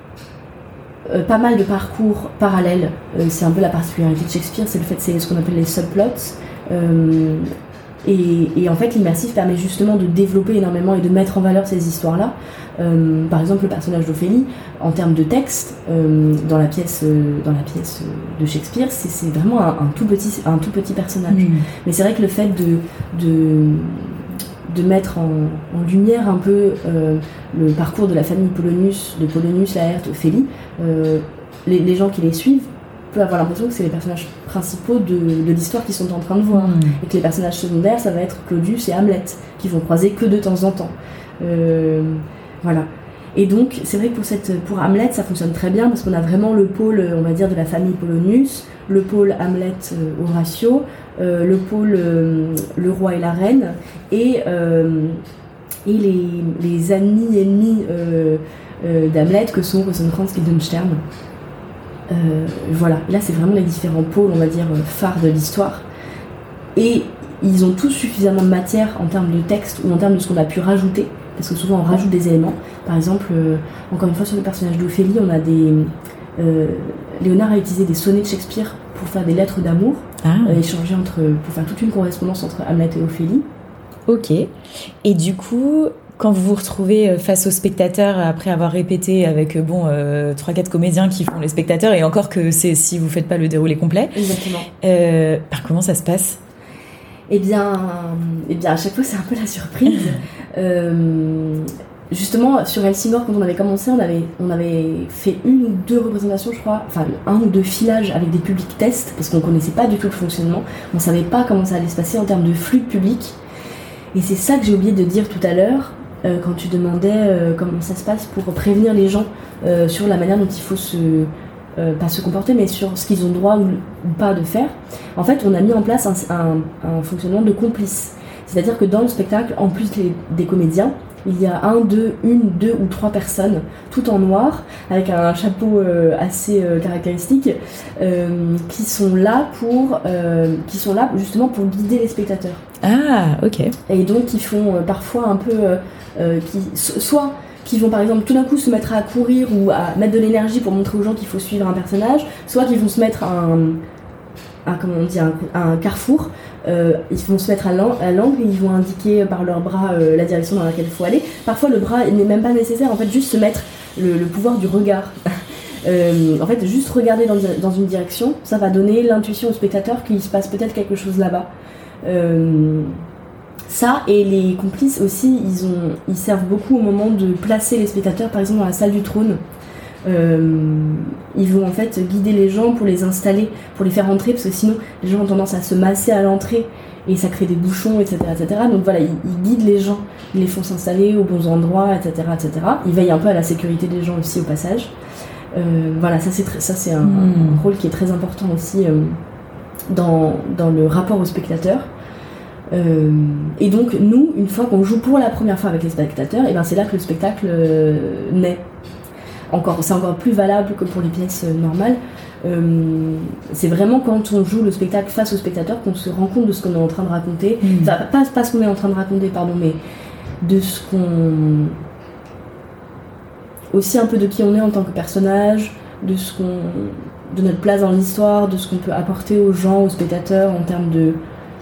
euh, pas mal de parcours parallèles. Euh, c'est un peu la particularité de Shakespeare, c'est le fait, c'est ce qu'on appelle les subplots. Euh, Et, et en fait l'immersif permet justement de développer énormément et de mettre en valeur ces histoires-là. Euh, par exemple le personnage d'Ophélie, en termes de texte, euh, dans, la pièce, euh, dans la pièce de Shakespeare, c'est, c'est vraiment un, un, tout petit, un tout petit personnage. Mmh. Mais c'est vrai que le fait de, de, de mettre en, en lumière un peu euh, le parcours de la famille Polonius, de Polonius, Laërte, Ophélie, euh, les, les gens qui les suivent peut avoir l'impression que c'est les personnages principaux de, de l'histoire qu'ils sont en train de voir. Mmh. Et que les personnages secondaires, ça va être Claudius et Hamlet, qui vont croiser que de temps en temps. Euh, voilà. Et donc, c'est vrai que pour, cette, pour Hamlet, ça fonctionne très bien parce qu'on a vraiment le pôle, on va dire, de la famille Polonius, le pôle Hamlet-Horatio, euh, le pôle euh, le roi et la reine, et, euh, et les, les amis ennemis euh, euh, d'Hamlet que sont Rosencrantz et Guildenstern. Euh, voilà, là, c'est vraiment les différents pôles, on va dire, phares de l'histoire. Et ils ont tous suffisamment de matière en termes de texte ou en termes de ce qu'on a pu rajouter. Parce que souvent on rajoute des éléments. Par exemple, euh, encore une fois sur le personnage d'Ophélie, on a des... Euh, Léonard a utilisé des sonnets de Shakespeare pour faire des lettres d'amour, ah. euh, échangées entre... pour faire toute une correspondance entre Hamlet et Ophélie. Ok. Et du coup, quand vous vous retrouvez face aux spectateurs, après avoir répété avec bon euh, trois quatre comédiens qui font les spectateurs, et encore que c'est si vous faites pas le déroulé complet. Exactement. Euh, par comment ça se passe ? Eh bien, eh bien, à chaque fois, c'est un peu la surprise. euh, justement, sur Elsinore, quand on avait commencé, on avait, on avait fait une ou deux représentations, je crois, enfin, un ou deux filages avec des publics tests, parce qu'on ne connaissait pas du tout le fonctionnement. On ne savait pas comment ça allait se passer en termes de flux de public. Et c'est ça que j'ai oublié de dire tout à l'heure, euh, quand tu demandais euh, comment ça se passe pour prévenir les gens euh, sur la manière dont il faut se... Euh, pas se comporter, mais sur ce qu'ils ont droit ou, ou pas de faire. En fait, on a mis en place un, un, un fonctionnement de complice. C'est-à-dire que dans le spectacle, en plus des, des comédiens, il y a un, deux, une, deux ou trois personnes, tout en noir, avec un chapeau euh, assez euh, caractéristique, euh, qui sont là pour, euh, qui sont là justement pour guider les spectateurs. Ah, ok. Et donc, qui font euh, parfois un peu, euh, euh, qui, soit qui vont par exemple tout d'un coup se mettre à courir ou à mettre de l'énergie pour montrer aux gens qu'il faut suivre un personnage, soit qu'ils vont se mettre à un, à, comment on dit, un, un carrefour, euh, ils vont se mettre à l'angle et ils vont indiquer par leurs bras euh, la direction dans laquelle il faut aller. Parfois le bras n'est même pas nécessaire, en fait juste se mettre le, le pouvoir du regard. euh, en fait juste regarder dans, dans une direction, ça va donner l'intuition au spectateur qu'il se passe peut-être quelque chose là-bas. Euh, Ça, et les complices aussi, ils, ont, ils servent beaucoup au moment de placer les spectateurs, par exemple dans la salle du trône. Euh, ils vont en fait guider les gens pour les installer, pour les faire entrer, parce que sinon les gens ont tendance à se masser à l'entrée et ça crée des bouchons, et cetera, et cetera. Donc voilà, ils, ils guident les gens, ils les font s'installer aux bons endroits, et cetera, et cetera. Ils veillent un peu à la sécurité des gens aussi au passage. Euh, voilà, ça c'est, très, ça, c'est un, mmh. un rôle qui est très important aussi euh, dans, dans le rapport au spectateur. Euh, et donc nous, une fois qu'on joue pour la première fois avec les spectateurs, et ben c'est là que le spectacle euh, naît. Encore, c'est encore plus valable que pour les pièces euh, normales. Euh, c'est vraiment quand on joue le spectacle face au spectateur qu'on se rend compte de ce qu'on est en train de raconter. Mmh. Enfin, pas, pas ce qu'on est en train de raconter, pardon, mais de ce qu'on... aussi un peu de qui on est en tant que personnage, de ce qu'on... de notre place dans l'histoire, de ce qu'on peut apporter aux gens, aux spectateurs en termes de...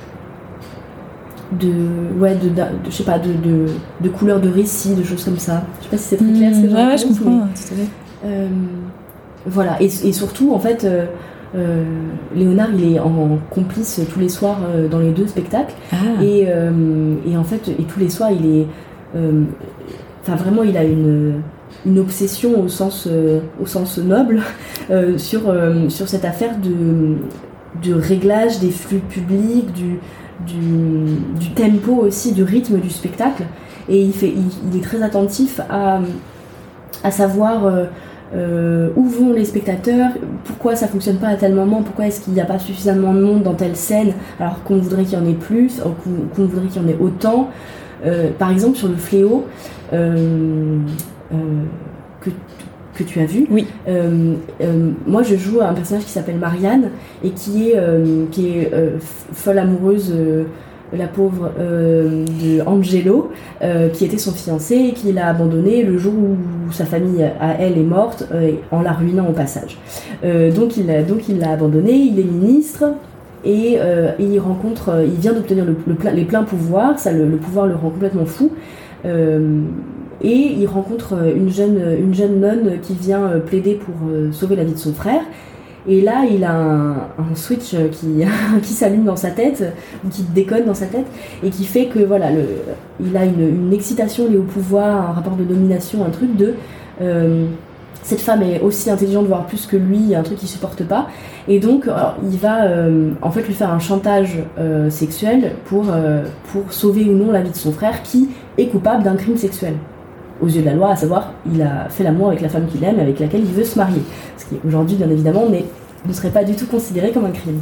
de ouais de, de, de je sais pas de, de de couleurs de récit, de choses comme ça. Je sais pas si c'est très clair ce que je ouais, raconte, ouais, je comprends, mais, tout à fait. Euh, voilà, et, et surtout en fait euh, euh, Léonard il est en, en complice tous les soirs euh, dans les deux spectacles. Ah. et euh, et en fait et tous les soirs il est enfin euh, vraiment il a une une obsession au sens euh, au sens noble euh, sur euh, sur cette affaire de de réglage des flux publics, du Du, du tempo aussi, du rythme du spectacle, et il, fait, il, il est très attentif à, à savoir euh, euh, où vont les spectateurs, pourquoi ça fonctionne pas à tel moment, pourquoi est-ce qu'il n'y a pas suffisamment de monde dans telle scène alors qu'on voudrait qu'il y en ait plus, ou qu'on, qu'on voudrait qu'il y en ait autant. Euh, par exemple sur le fléau euh, euh, que que tu as vu. Oui. Euh, euh, moi, je joue un personnage qui s'appelle Marianne et qui est, euh, qui est euh, folle amoureuse, euh, la pauvre, euh, de Angelo, euh, qui était son fiancé et qui l'a abandonné le jour où sa famille à elle est morte, euh, en la ruinant au passage. Euh, donc, il, donc, il l'a abandonné, il est ministre. Et, euh, et il rencontre, il vient d'obtenir le, le plein, les pleins pouvoirs, ça, le, le pouvoir le rend complètement fou. Euh, et il rencontre une jeune, une jeune nonne qui vient plaider pour sauver la vie de son frère. Et là, il a un, un switch qui, qui s'allume dans sa tête, ou qui déconne dans sa tête, et qui fait que voilà, le, il a une, une excitation liée au pouvoir, un rapport de domination, un truc de... Euh, cette femme est aussi intelligente, voire plus que lui, il y a un truc qu'il supporte pas. Et donc, alors, il va euh, en fait lui faire un chantage euh, sexuel pour, euh, pour sauver ou non la vie de son frère, qui est coupable d'un crime sexuel. aux yeux de la loi, à savoir il a fait l'amour avec la femme qu'il aime et avec laquelle il veut se marier, ce qui aujourd'hui bien évidemment n'est, ne serait pas du tout considéré comme un crime.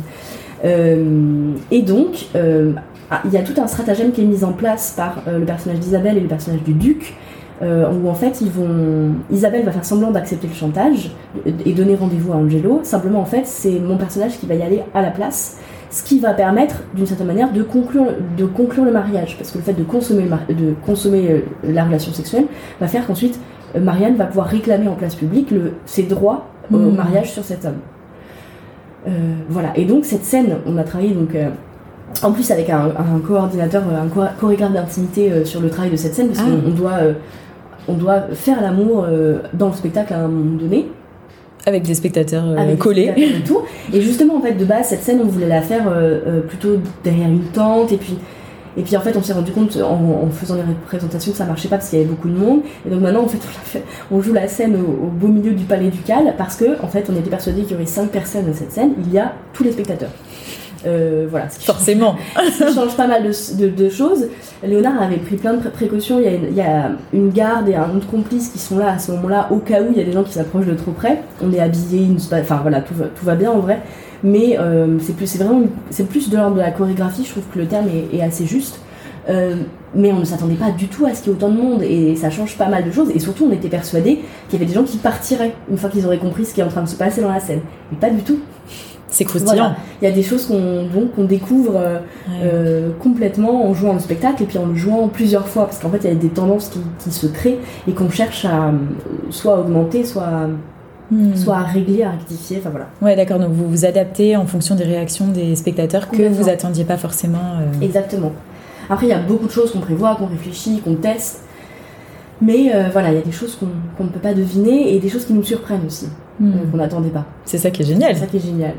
Euh, et donc euh, il y a tout un stratagème qui est mis en place par euh, le personnage d'Isabelle et le personnage du duc, euh, où en fait ils vont, Isabelle va faire semblant d'accepter le chantage et donner rendez-vous à Angelo. Simplement en fait c'est mon personnage qui va y aller à la place, ce qui va permettre d'une certaine manière de conclure, de conclure le mariage, parce que le fait de consommer, de consommer euh, la relation sexuelle va faire qu'ensuite euh, Marianne va pouvoir réclamer en place publique le, ses droits euh, mmh. au mariage sur cet homme. Euh, voilà, et donc cette scène, on a travaillé donc euh, en plus avec un, un coordinateur, un chorégraphe d'intimité euh, sur le travail de cette scène, parce ah. qu'on on doit, euh, on doit faire l'amour euh, dans le spectacle à un moment donné. Avec des spectateurs euh, avec collés. Des spectateurs et tout. Et justement, en fait, de base, cette scène, on voulait la faire euh, euh, plutôt derrière une tente. Et puis, et puis en fait, on s'est rendu compte en, en faisant les représentations que ça marchait pas parce qu'il y avait beaucoup de monde. Et donc maintenant, en fait, on, l'a fait, on joue la scène au, au beau milieu du palais ducal parce que, en fait, on était persuadés qu'il y aurait cinq personnes dans cette scène. Il y a tous les spectateurs. Euh, voilà, ce qui forcément change, ce qui change pas mal de, de, de choses. Léonard avait pris plein de pré- précautions. Il y, a une, il y a une garde et un autre complice qui sont là à ce moment-là au cas où il y a des gens qui s'approchent de trop près. On est habillés, enfin voilà, tout va, tout va bien en vrai. Mais euh, c'est plus, c'est vraiment, c'est plus de l'ordre de la chorégraphie. Je trouve que le terme est, est assez juste. Euh, mais on ne s'attendait pas du tout à ce qu'il y ait autant de monde et ça change pas mal de choses. Et surtout, on était persuadés qu'il y avait des gens qui partiraient une fois qu'ils auraient compris ce qui est en train de se passer dans la scène. Mais pas du tout. C'est croustillant. Voilà. Il y a des choses qu'on, donc, qu'on découvre euh, ouais. euh, complètement en jouant le spectacle et puis en le jouant plusieurs fois, parce qu'en fait il y a des tendances qui, qui se créent et qu'on cherche à soit augmenter, soit, hmm. soit à régler, à rectifier, enfin voilà. Ouais, d'accord, donc vous vous adaptez en fonction des réactions des spectateurs que vous attendiez pas forcément. Euh... Exactement. Après il y a beaucoup de choses qu'on prévoit, qu'on réfléchit, qu'on teste, mais euh, voilà, il y a des choses qu'on, qu'on ne peut pas deviner et des choses qui nous surprennent aussi, hmm. euh, qu'on n'attendait pas. C'est ça qui est génial. C'est ça qui est génial.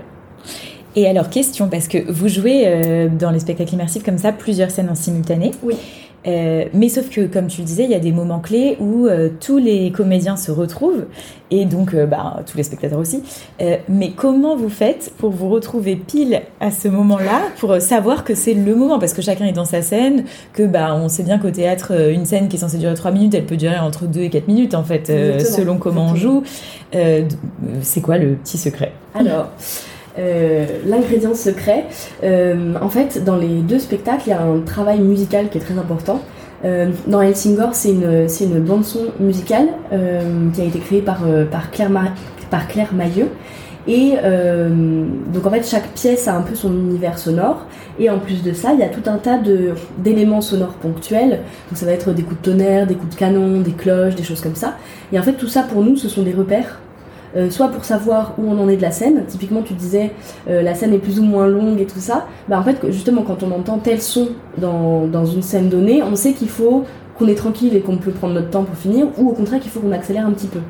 Et alors, question, parce que vous jouez euh, dans les spectacles immersifs comme ça, plusieurs scènes en simultané. Oui. Euh, mais sauf que, comme tu le disais, il y a des moments clés où euh, tous les comédiens se retrouvent, et donc euh, bah, tous les spectateurs aussi. Euh, mais comment vous faites pour vous retrouver pile à ce moment-là, pour savoir que c'est le moment? Parce que chacun est dans sa scène, que bah, on sait bien qu'au théâtre, une scène qui est censée durer trois minutes, elle peut durer entre deux et quatre minutes, en fait, euh, selon comment Exactement. on joue. Euh, c'est quoi le petit secret? Alors... Euh, l'ingrédient secret, euh, en fait dans les deux spectacles il y a un travail musical qui est très important. Euh, dans Helsingor c'est une, c'est une bande son musicale euh, qui a été créée par, euh, par, Claire Ma- par Claire Mailleux et euh, donc en fait chaque pièce a un peu son univers sonore et en plus de ça il y a tout un tas de, d'éléments sonores ponctuels, donc ça va être des coups de tonnerre, des coups de canon, des cloches, des choses comme ça, et en fait tout ça pour nous ce sont des repères. Euh, soit pour savoir où on en est de la scène, typiquement tu disais euh, la scène est plus ou moins longue et tout ça, bah en fait justement quand on entend tel son dans, dans une scène donnée, on sait qu'il faut qu'on est tranquille et qu'on peut prendre notre temps pour finir, ou au contraire qu'il faut qu'on accélère un petit peu.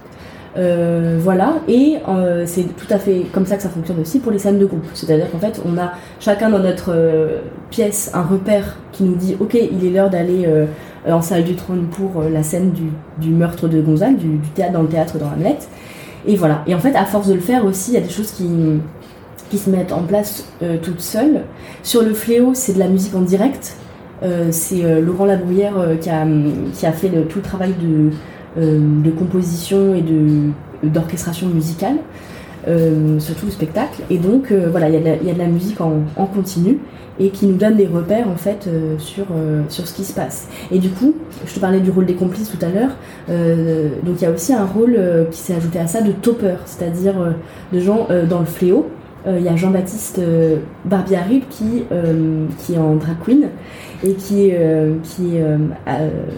Euh, voilà, et euh, c'est tout à fait comme ça que ça fonctionne aussi pour les scènes de groupe, c'est-à-dire qu'en fait on a chacun dans notre euh, pièce un repère qui nous dit ok il est l'heure d'aller euh, en salle du trône pour euh, la scène du, du meurtre de Gonzague, du, du théâtre dans le théâtre dans Hamlet. Et voilà. Et en fait, à force de le faire aussi, il y a des choses qui, qui se mettent en place euh, toutes seules. Sur le Fléau, c'est de la musique en direct. Euh, c'est euh, Laurent Labrouillère euh, qui, a, qui a fait le, tout le travail de, euh, de composition et de, d'orchestration musicale euh, sur tout le spectacle. Et donc, euh, voilà, il y a de la, il y a de la musique en, en continu et qui nous donne des repères en fait euh, sur, euh, sur ce qui se passe. Et du coup, je te parlais du rôle des complices tout à l'heure, euh, donc il y a aussi un rôle euh, qui s'est ajouté à ça de topper, c'est-à-dire euh, de gens euh, dans le Fléau. Il euh, y a Jean-Baptiste euh, Barbier-Harib qui, euh, qui est en drag queen et qui, euh, qui est euh, à,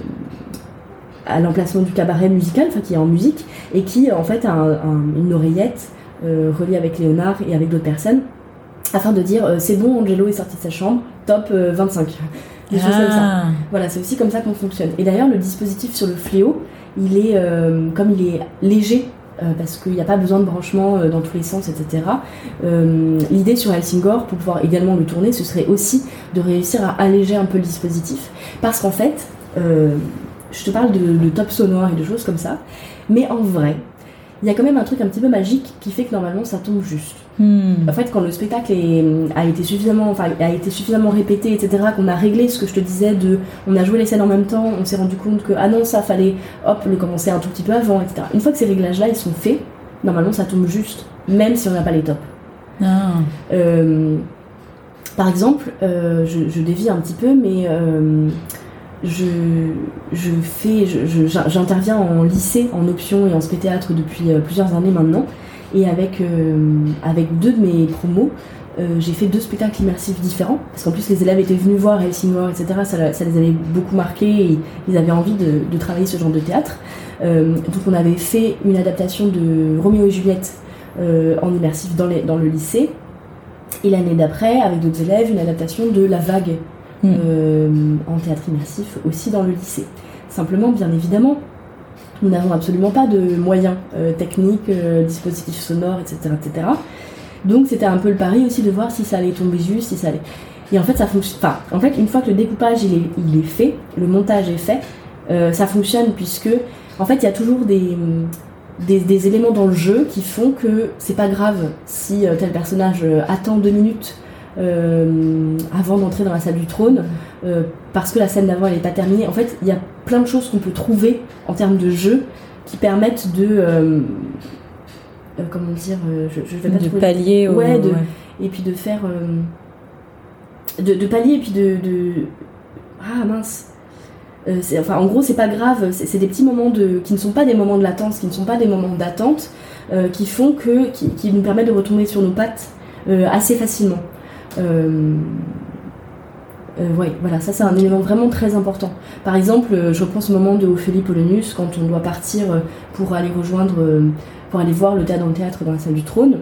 à l'emplacement du cabaret musical, enfin qui est en musique, et qui en fait a un, un, une oreillette euh, reliée avec Léonard et avec d'autres personnes, afin de dire euh, c'est bon, Angelo est sorti de sa chambre, top euh, vingt-cinq. Des choses ah. comme ça. Voilà, c'est aussi comme ça qu'on fonctionne. Et d'ailleurs, le dispositif sur le Fléau, il est, euh, comme il est léger, euh, parce qu'il n'y a pas besoin de branchement euh, dans tous les sens, et cetera. Euh, l'idée sur Helsingor, pour pouvoir également le tourner, ce serait aussi de réussir à alléger un peu le dispositif. Parce qu'en fait, euh, je te parle de, de top sonore et de choses comme ça, mais en vrai, il y a quand même un truc un petit peu magique qui fait que normalement ça tombe juste. Mmh. En fait, quand le spectacle est, a été suffisamment, enfin, a été suffisamment répété, et cetera, qu'on a réglé ce que je te disais de, on a joué les scènes en même temps, on s'est rendu compte que ah non, ça fallait, hop, le commencer un tout petit peu avant, et cetera. Une fois que ces réglages-là ils sont faits, normalement ça tombe juste, même si on n'a pas les tops. Ah. Euh, par exemple, euh, je, je dévie un petit peu, mais euh, je, je fais, je, je, j'interviens en lycée, en option et en spé théâtre depuis euh, plusieurs années maintenant. Et avec, euh, avec deux de mes promos, euh, j'ai fait deux spectacles immersifs différents. Parce qu'en plus, les élèves étaient venus voir Helsingor, et cetera. Ça, ça les avait beaucoup marqués et ils avaient envie de, de travailler ce genre de théâtre. Euh, donc, on avait fait une adaptation de Roméo et Juliette euh, en immersif dans, les, dans le lycée. Et l'année d'après, avec d'autres élèves, une adaptation de La Vague mmh. euh, en théâtre immersif aussi dans le lycée. Simplement, bien évidemment, nous n'avons absolument pas de moyens euh, techniques, euh, dispositifs sonores, et cetera, et cetera. Donc c'était un peu le pari aussi de voir si ça allait tomber juste, si ça allait. Et en fait, ça fonctionne. Enfin, en fait, une fois que le découpage il est, il est fait, le montage est fait, euh, ça fonctionne puisque, en fait, il y a toujours des, des, des éléments dans le jeu qui font que c'est pas grave si euh, tel personnage euh, attend deux minutes. Euh, avant d'entrer dans la salle du trône, euh, parce que la scène d'avant elle n'est pas terminée. En fait, il y a plein de choses qu'on peut trouver en termes de jeu qui permettent de euh, euh, comment dire, euh, je, je vais pas de trouver... pallier au... ouais, de... ouais. et puis de faire euh... de, de pallier et puis de, de... ah mince euh, c'est... enfin en gros c'est pas grave, c'est, c'est des petits moments de... qui ne sont pas des moments de latence, qui ne sont pas des moments d'attente, euh, qui font que qui, qui nous permettent de retomber sur nos pattes euh, assez facilement. Euh, euh, ouais, voilà, ça c'est un élément vraiment très important. Par exemple, je reprends ce moment de Ophélie Polonius quand on doit partir pour aller rejoindre, pour aller voir le théâtre dans le théâtre dans la salle du trône.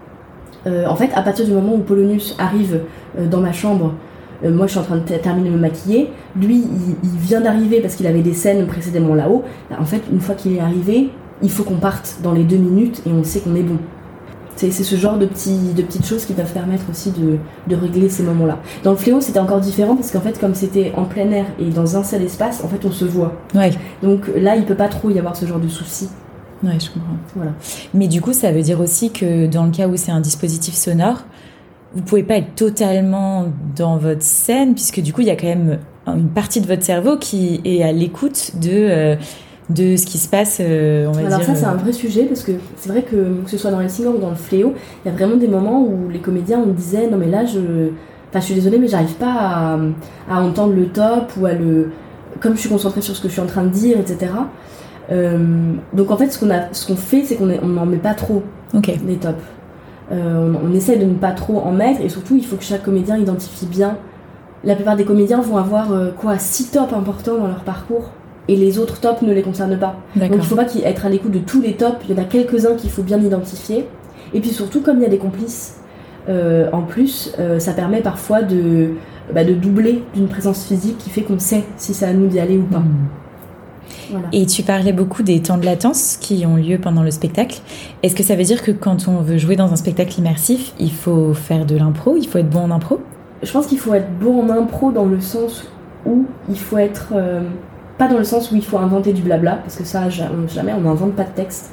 Euh, en fait, à partir du moment où Polonius arrive dans ma chambre, euh, moi je suis en train de t- terminer de me maquiller, lui il, il vient d'arriver parce qu'il avait des scènes précédemment là-haut. En fait, une fois qu'il est arrivé, il faut qu'on parte dans les deux minutes et on sait qu'on est bon. C'est, c'est ce genre de, petits, de petites choses qui peuvent permettre aussi de, de régler ces moments-là. Dans le Fléau, c'était encore différent parce qu'en fait, comme c'était en plein air et dans un seul espace, en fait, on se voit. Ouais. Donc là, il peut pas trop y avoir ce genre de soucis. Ouais, je comprends. Voilà. Mais du coup, ça veut dire aussi que dans le cas où c'est un dispositif sonore, vous pouvez pas être totalement dans votre scène, puisque du coup, il y a quand même une partie de votre cerveau qui est à l'écoute de... Euh, de ce qui se passe, euh, on va Alors dire... ça, c'est un vrai sujet, parce que c'est vrai que, que ce soit dans Helsingor ou dans le Fléau, il y a vraiment des moments où les comédiens me disaient « Non mais là, je... Enfin, je suis désolée, mais j'arrive pas à, à entendre le top, ou à le... Comme je suis concentrée sur ce que je suis en train de dire, et cetera. Euh, donc en fait, ce qu'on, a, ce qu'on fait, c'est qu'on n'en met pas trop, okay. les tops. Euh, on, on essaie de ne pas trop en mettre, et surtout, il faut que chaque comédien identifie bien. La plupart des comédiens vont avoir, euh, quoi, six tops importants dans leur parcours, et les autres tops ne les concernent pas. D'accord. Donc il ne faut pas qu'il être à l'écoute de tous les tops, il y en a quelques-uns qu'il faut bien identifier. Et puis surtout, comme il y a des complices, euh, en plus, euh, ça permet parfois de, bah, de doubler d'une présence physique qui fait qu'on sait si c'est à nous d'y aller ou pas. Mmh. Voilà. Et tu parlais beaucoup des temps de latence qui ont lieu pendant le spectacle. Est-ce que ça veut dire que quand on veut jouer dans un spectacle immersif, il faut faire de l'impro, il faut être bon en impro ? Je pense qu'il faut être bon en impro dans le sens où il faut être... Euh, pas dans le sens où il faut inventer du blabla, parce que ça, jamais, on n'invente pas de texte.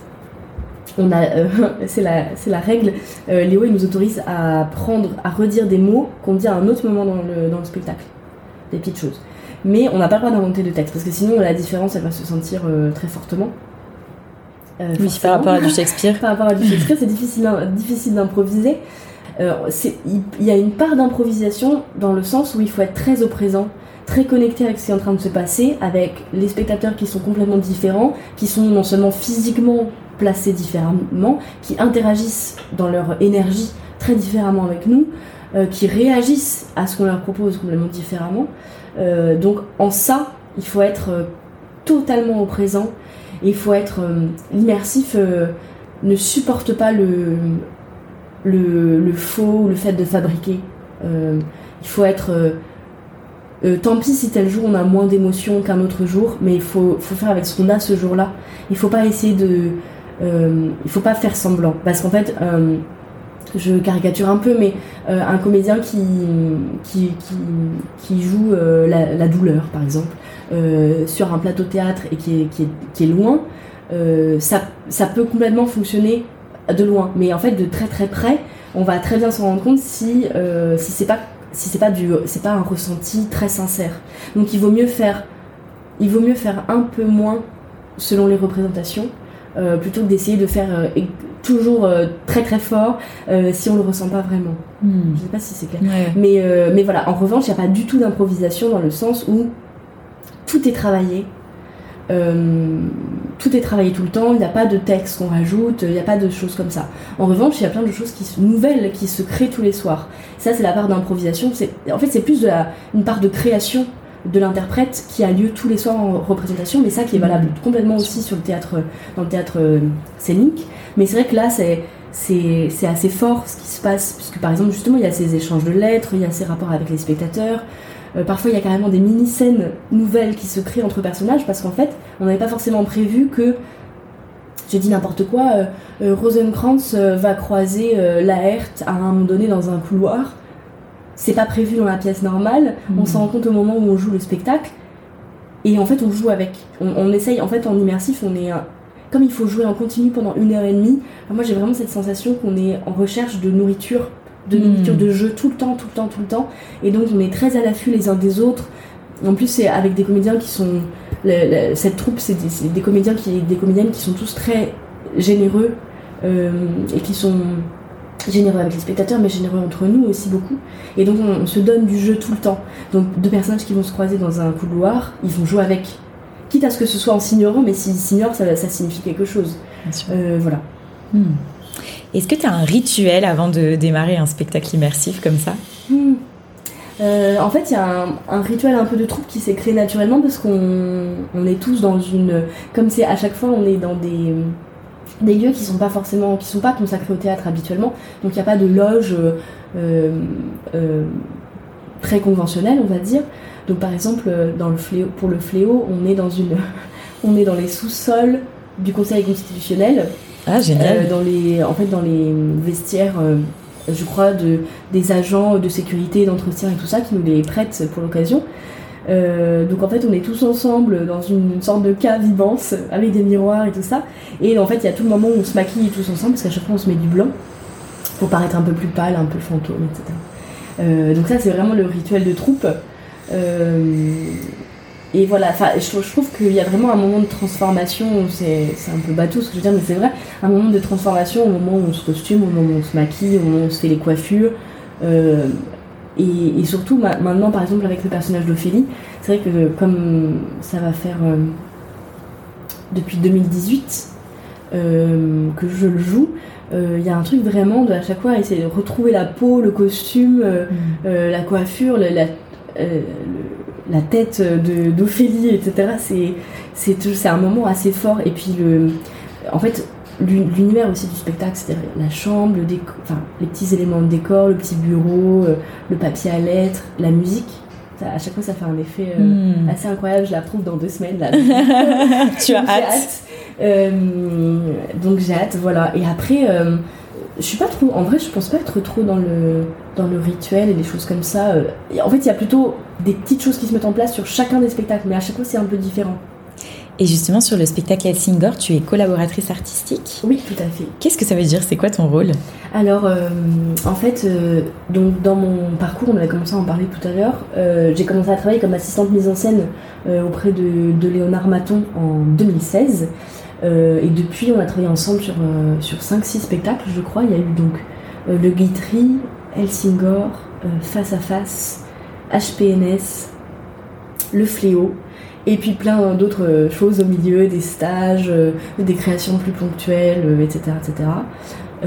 On a, euh, c'est, la, c'est la règle. Euh, Léo, il nous autorise à prendre, à redire des mots qu'on dit à un autre moment dans le, dans le spectacle. Des petites choses. Mais on n'a pas le droit d'inventer de texte, parce que sinon la différence, elle va se sentir euh, très fortement. Euh, oui, par rapport à du Shakespeare. Par rapport à du Shakespeare, c'est difficile, difficile d'improviser. Euh, c'est, il, il y a une part d'improvisation dans le sens où il faut être très au présent, très connecté avec ce qui est en train de se passer, avec les spectateurs qui sont complètement différents, qui sont non seulement physiquement placés différemment, qui interagissent dans leur énergie très différemment avec nous, euh, qui réagissent à ce qu'on leur propose complètement différemment. Euh, donc en ça, il faut être euh, totalement au présent, et il faut être euh, l'immersif euh, ne supporte pas le, le, le faux ou le fait de fabriquer. Euh, il faut être... Euh, Euh, tant pis si tel jour on a moins d'émotions qu'un autre jour, mais il faut, faut faire avec ce qu'on a ce jour-là. Il faut pas essayer de... Euh, il faut pas faire semblant. Parce qu'en fait, euh, je caricature un peu, mais euh, un comédien qui, qui, qui, qui joue euh, la, la douleur, par exemple, euh, sur un plateau théâtre et qui est, qui est, qui est loin, euh, ça, ça peut complètement fonctionner de loin. Mais en fait, de très très près, on va très bien s'en rendre compte si, euh, si c'est pas si c'est pas du c'est pas un ressenti très sincère. Donc il vaut mieux faire il vaut mieux faire un peu moins selon les représentations euh, plutôt que d'essayer de faire euh, toujours euh, très très fort euh, si on le ressent pas vraiment. Mmh. Je sais pas si c'est clair. Ouais. Mais euh, mais voilà, en revanche, il n'y a pas du tout d'improvisation dans le sens où tout est travaillé. Euh, tout est travaillé tout le temps, il n'y a pas de texte qu'on rajoute, il n'y a pas de choses comme ça. En revanche, il y a plein de choses qui, nouvelles qui se créent tous les soirs. Ça, c'est la part d'improvisation. C'est, en fait, c'est plus de la, une part de création de l'interprète qui a lieu tous les soirs en représentation, mais ça qui est valable complètement aussi sur le théâtre, dans le théâtre scénique. Mais c'est vrai que là, c'est, c'est, c'est assez fort ce qui se passe, puisque par exemple, justement, il y a ces échanges de lettres, il y a ces rapports avec les spectateurs. Euh, parfois, il y a carrément des mini-scènes nouvelles qui se créent entre personnages parce qu'en fait, on n'avait pas forcément prévu que, j'ai dit n'importe quoi, euh, euh, Rosenkrantz euh, va croiser euh, Laert à un moment donné dans un couloir. C'est pas prévu dans la pièce normale. Mmh. On s'en rend compte au moment où on joue le spectacle. Et en fait, on joue avec. On, on essaye, en fait, en immersif, on est... Un, comme il faut jouer en continu pendant une heure et demie, moi j'ai vraiment cette sensation qu'on est en recherche de nourriture. de nourriture, mmh. de jeu tout le temps, tout le temps, tout le temps. Et donc on est très à l'affût les uns des autres. En plus c'est avec des comédiens qui sont... Le, le, cette troupe, c'est des, c'est des comédiens qui, des comédiennes qui sont tous très généreux euh, et qui sont généreux avec les spectateurs, mais généreux entre nous aussi beaucoup. Et donc on, on se donne du jeu tout le temps. Donc deux personnages qui vont se croiser dans un couloir, ils vont jouer avec. Quitte à ce que ce soit en s'ignorant, mais s'ils s'ignorent, ça, ça signifie quelque chose. Euh, voilà. Mmh. Est-ce que tu as un rituel avant de démarrer un spectacle immersif comme ça ? mmh. euh, En fait, il y a un, un rituel un peu de troupe qui s'est créé naturellement parce qu'on on est tous dans une... Comme c'est à chaque fois, on est dans des, des lieux qui sont pas forcément... qui sont pas consacrés au théâtre habituellement. Donc il n'y a pas de loge euh, euh, très conventionnelle, on va dire. Donc par exemple, dans le fléau, pour le Fléau, on est dans une... on est dans les sous-sols du Conseil constitutionnel. Ah, génial. Euh, dans les, en fait, dans les vestiaires, euh, je crois, de, des agents de sécurité, d'entretien et tout ça, qui nous les prêtent pour l'occasion. Euh, donc en fait, on est tous ensemble dans une, une sorte de cave immense, avec des miroirs et tout ça. Et en fait, il y a tout le moment où on se maquille tous ensemble, parce qu'à chaque fois, on se met du blanc, pour paraître un peu plus pâle, un peu fantôme, et cetera. Euh, donc ça, c'est vraiment le rituel de troupe. Euh, Et voilà, je, je trouve qu'il y a vraiment un moment de transformation, c'est, c'est un peu bateau ce que je veux dire, mais c'est vrai, un moment de transformation au moment où on se costume, au moment où on se maquille, au moment où on se fait les coiffures. Euh, et, et surtout, ma, maintenant, par exemple, avec le personnage d'Ophélie, c'est vrai que comme ça va faire euh, depuis deux mille dix-huit euh, que je le joue, il euh, y a un truc vraiment de à chaque fois essayer de retrouver la peau, le costume, euh, mmh. euh, la coiffure, la... la euh, le, la tête de, d'Ophélie, et cetera. C'est, c'est, c'est un moment assez fort. Et puis, le, en fait, l'univers aussi du spectacle, c'est-à-dire la chambre, le déco, enfin, les petits éléments de décor, le petit bureau, euh, le papier à lettres, la musique. Ça, à chaque fois, ça fait un effet euh, mmh. assez incroyable. Je la retrouve dans deux semaines. Là. Tu as hâte. hâte. Euh, donc, j'ai hâte, voilà. Et après... Euh, je suis pas trop, en vrai, je pense pas être trop dans le, dans le rituel et des choses comme ça. Et en fait, il y a plutôt des petites choses qui se mettent en place sur chacun des spectacles, mais à chaque fois, c'est un peu différent. Et justement, sur le spectacle Helsingør, tu es collaboratrice artistique ? Oui, tout à fait. Qu'est-ce que ça veut dire ? C'est quoi ton rôle ? Alors, euh, en fait, euh, donc, dans mon parcours, on avait commencé à en parler tout à l'heure, euh, j'ai commencé à travailler comme assistante mise en scène euh, auprès de, de Léonard Maton en deux mille seize. Euh, et depuis, on a travaillé ensemble sur, euh, sur cinq six spectacles, je crois. Il y a eu donc euh, Le Guitry, Helsingør, euh, Face à Face, H P N S, Le Fléau, et puis plein d'autres choses au milieu, des stages, euh, des créations plus ponctuelles, euh, et cetera, et cetera. Euh,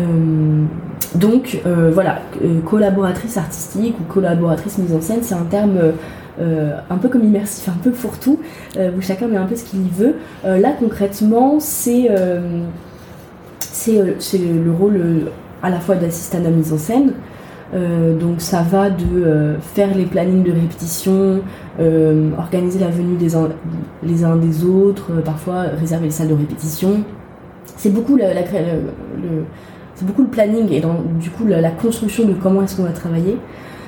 donc, euh, voilà, euh, collaboratrice artistique ou collaboratrice mise en scène, c'est un terme... Euh, Euh, un peu comme immersif, un peu fourre-tout, euh, où chacun met un peu ce qu'il veut. Euh, là, concrètement, c'est, euh, c'est, euh, c'est le rôle euh, à la fois d'assistant à la mise en scène. Euh, donc ça va de euh, faire les plannings de répétition, euh, organiser la venue des uns, les uns des autres, euh, parfois réserver les salles de répétition. C'est beaucoup, la, la, le, le, c'est beaucoup le planning et dans, du coup la, la construction de comment est-ce qu'on va travailler.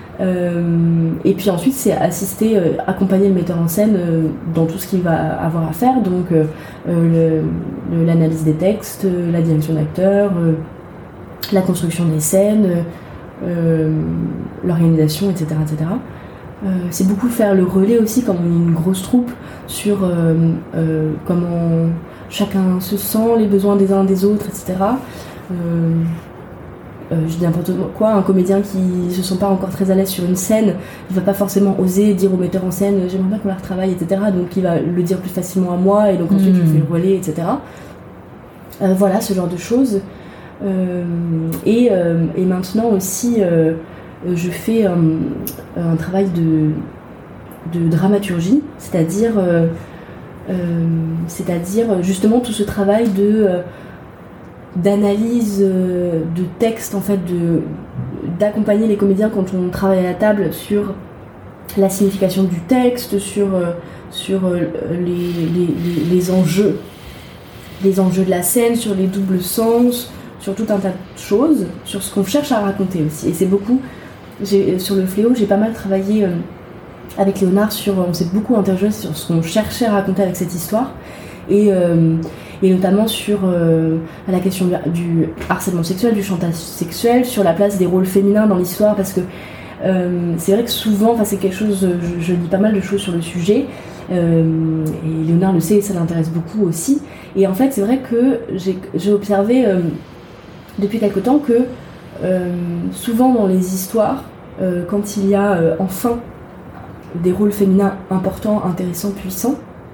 Euh, et puis ensuite c'est assister, euh, accompagner le metteur en scène euh, dans tout ce qu'il va avoir à faire, donc euh, le, le, l'analyse des textes, euh, la direction d'acteur, euh, la construction des scènes, euh, l'organisation, et cetera, et cetera. Euh, c'est beaucoup faire le relais aussi quand on est une grosse troupe sur euh, euh, comment chacun se sent, les besoins des uns des autres, et cetera. Euh, euh, je dis n'importe quoi, un comédien qui ne se sent pas encore très à l'aise sur une scène, il va pas forcément oser dire au metteur en scène j'aimerais bien qu'on la retravaille, et cetera. Donc il va le dire plus facilement à moi et donc ensuite mmh. je fais le relais, et cetera. Euh, voilà, ce genre de choses. Euh, et, euh, et maintenant aussi, euh, je fais un, un travail de, de dramaturgie, c'est-à-dire, euh, euh, c'est-à-dire justement tout ce travail de, euh, d'analyse euh, de texte, en fait, de, d'accompagner les comédiens quand on travaille à la table sur la signification du texte, sur, euh, sur euh, les, les, les, les enjeux, les enjeux de la scène, sur les doubles sens, sur tout un tas de choses, sur ce qu'on cherche à raconter aussi. Et c'est beaucoup, j'ai, sur le fléau, j'ai pas mal travaillé euh, avec Léonard sur, on s'est beaucoup interrogé sur ce qu'on cherchait à raconter avec cette histoire, et, euh, et notamment sur euh, la question du, du harcèlement sexuel, du chantage sexuel, sur la place des rôles féminins dans l'histoire, parce que euh, c'est vrai que souvent, enfin c'est quelque chose, je, je lis pas mal de choses sur le sujet, euh, et Léonard le sait, et ça l'intéresse beaucoup aussi, et en fait c'est vrai que j'ai, j'ai observé euh, depuis quelque temps que euh, souvent dans les histoires, euh, quand il y a euh, enfin des rôles féminins importants, intéressants, puissants,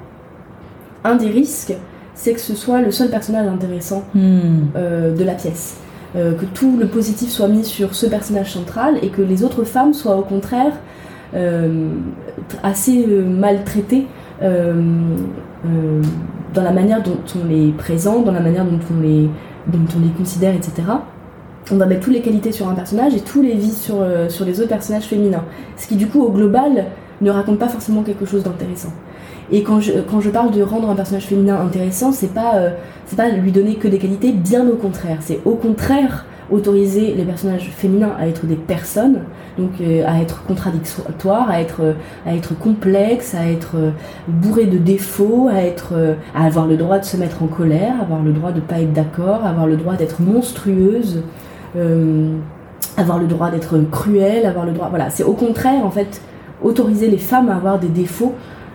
un des risques, c'est que ce soit le seul personnage intéressant mmh. euh, de la pièce. Euh, que tout le positif soit mis sur ce personnage central et que les autres femmes soient au contraire euh, assez euh, maltraitées euh, euh, dans la manière dont on les présente, dans la manière dont on les dont on les considère, et cetera. On va mettre toutes les qualités sur un personnage et tous les vices sur, euh, sur les autres personnages féminins. Ce qui, du coup, au global, ne raconte pas forcément quelque chose d'intéressant. Et quand je, quand je parle de rendre un personnage féminin intéressant, c'est pas, euh, c'est pas lui donner que des qualités, bien au contraire. C'est au contraire autoriser les personnages féminins à être des personnes, donc euh, à être contradictoires, à être, euh, à être complexes, à être euh, bourrés de défauts, à, être, euh, à avoir le droit de se mettre en colère, avoir le droit de pas être d'accord, avoir le droit d'être monstrueuse, euh, avoir le droit d'être cruelle, avoir le droit... Voilà, c'est au contraire, en fait, autoriser les femmes à avoir des défauts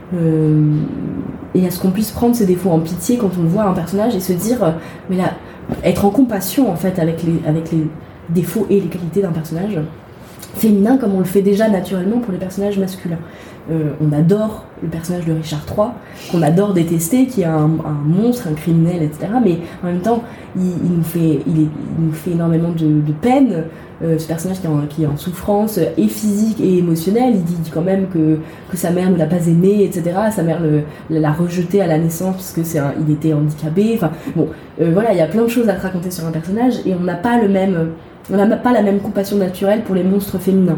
euh, et à ce qu'on puisse prendre ces défauts en pitié quand on voit un personnage et se dire euh, mais là, être en compassion en fait avec les, avec les défauts et les qualités d'un personnage féminin comme on le fait déjà naturellement pour les personnages masculins. Euh, on adore le personnage de Richard trois, qu'on adore détester, qui est un, un monstre, un criminel, et cetera. Mais en même temps, il, il, nous, fait, il, est, il nous fait énormément de, de peine. Euh, ce personnage qui est, en, qui est en souffrance et physique et émotionnelle, il dit quand même que, que sa mère ne l'a pas aimé, et cetera. Sa mère le, l'a rejeté à la naissance parce que c'est un, il était handicapé. Enfin, bon, euh, voilà, il y a plein de choses à te raconter sur un personnage et on n'a pas le même, on n'a pas la même compassion naturelle pour les monstres féminins.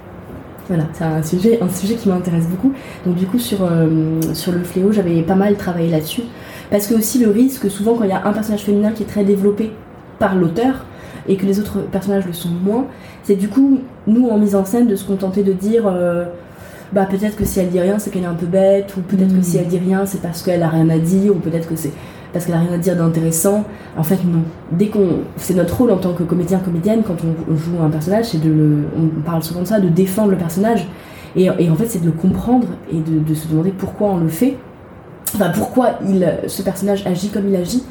Voilà, c'est un sujet, un sujet qui m'intéresse beaucoup. Donc du coup, sur, euh, sur le fléau, j'avais pas mal travaillé là-dessus. Parce que aussi le risque, souvent quand il y a un personnage féminin qui est très développé par l'auteur, et que les autres personnages le sont moins, c'est du coup, nous en mise en scène, de se contenter de dire euh, bah peut-être que si elle dit rien, c'est qu'elle est un peu bête, ou peut-être mmh. que si elle dit rien, c'est parce qu'elle a rien à dire, ou peut-être que c'est parce qu'elle a rien à dire d'intéressant. En fait, non. Dès qu'on... C'est notre rôle en tant que comédien, comédienne, quand on joue un personnage, c'est de le... On parle souvent de ça, de défendre le personnage. Et, et en fait, c'est de le comprendre et de, de se demander pourquoi on le fait. Enfin, pourquoi il, ce personnage agit comme il agit.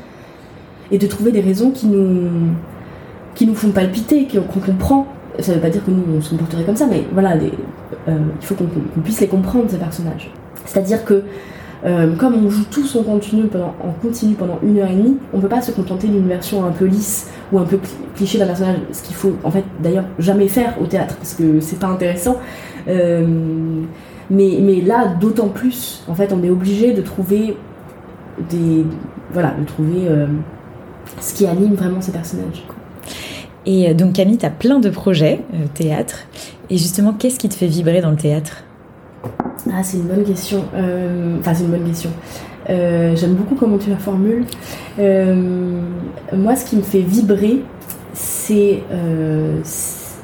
Et de trouver des raisons qui nous, qui nous font palpiter, qu'on comprend. Ça veut pas dire que nous, on se comporterait comme ça, mais voilà, les, euh, il faut qu'on, qu'on puisse les comprendre, ces personnages. C'est-à-dire que Euh, comme on joue tous en continu, pendant, en continu pendant une heure et demie, on peut pas se contenter d'une version un peu lisse ou un peu cliché d'un personnage, ce qu'il faut en fait d'ailleurs jamais faire au théâtre parce que c'est pas intéressant. Euh, mais, mais là, d'autant plus, en fait, on est obligé de trouver des, voilà, de trouver euh, ce qui anime vraiment ces personnages. Et donc Camille, t'as plein de projets euh, théâtre. Et justement, qu'est-ce qui te fait vibrer dans le théâtre ? Ah, c'est une bonne question. Euh, enfin, c'est une bonne question. Euh, j'aime beaucoup comment tu la formules. Euh, moi, ce qui me fait vibrer, c'est, euh, c'est...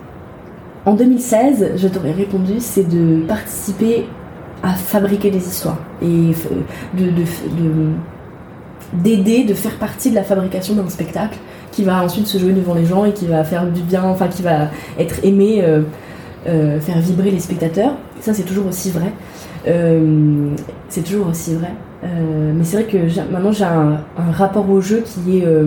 En deux mille seize, je t'aurais répondu, c'est de participer à fabriquer des histoires. Et de, de, de, d'aider, de faire partie de la fabrication d'un spectacle qui va ensuite se jouer devant les gens et qui va faire du bien, enfin qui va être aimé, euh, euh, faire vibrer les spectateurs. Ça, c'est toujours aussi vrai. Euh, c'est toujours aussi vrai. Euh, mais c'est vrai que j'ai, maintenant j'ai un, un rapport au jeu qui est, euh,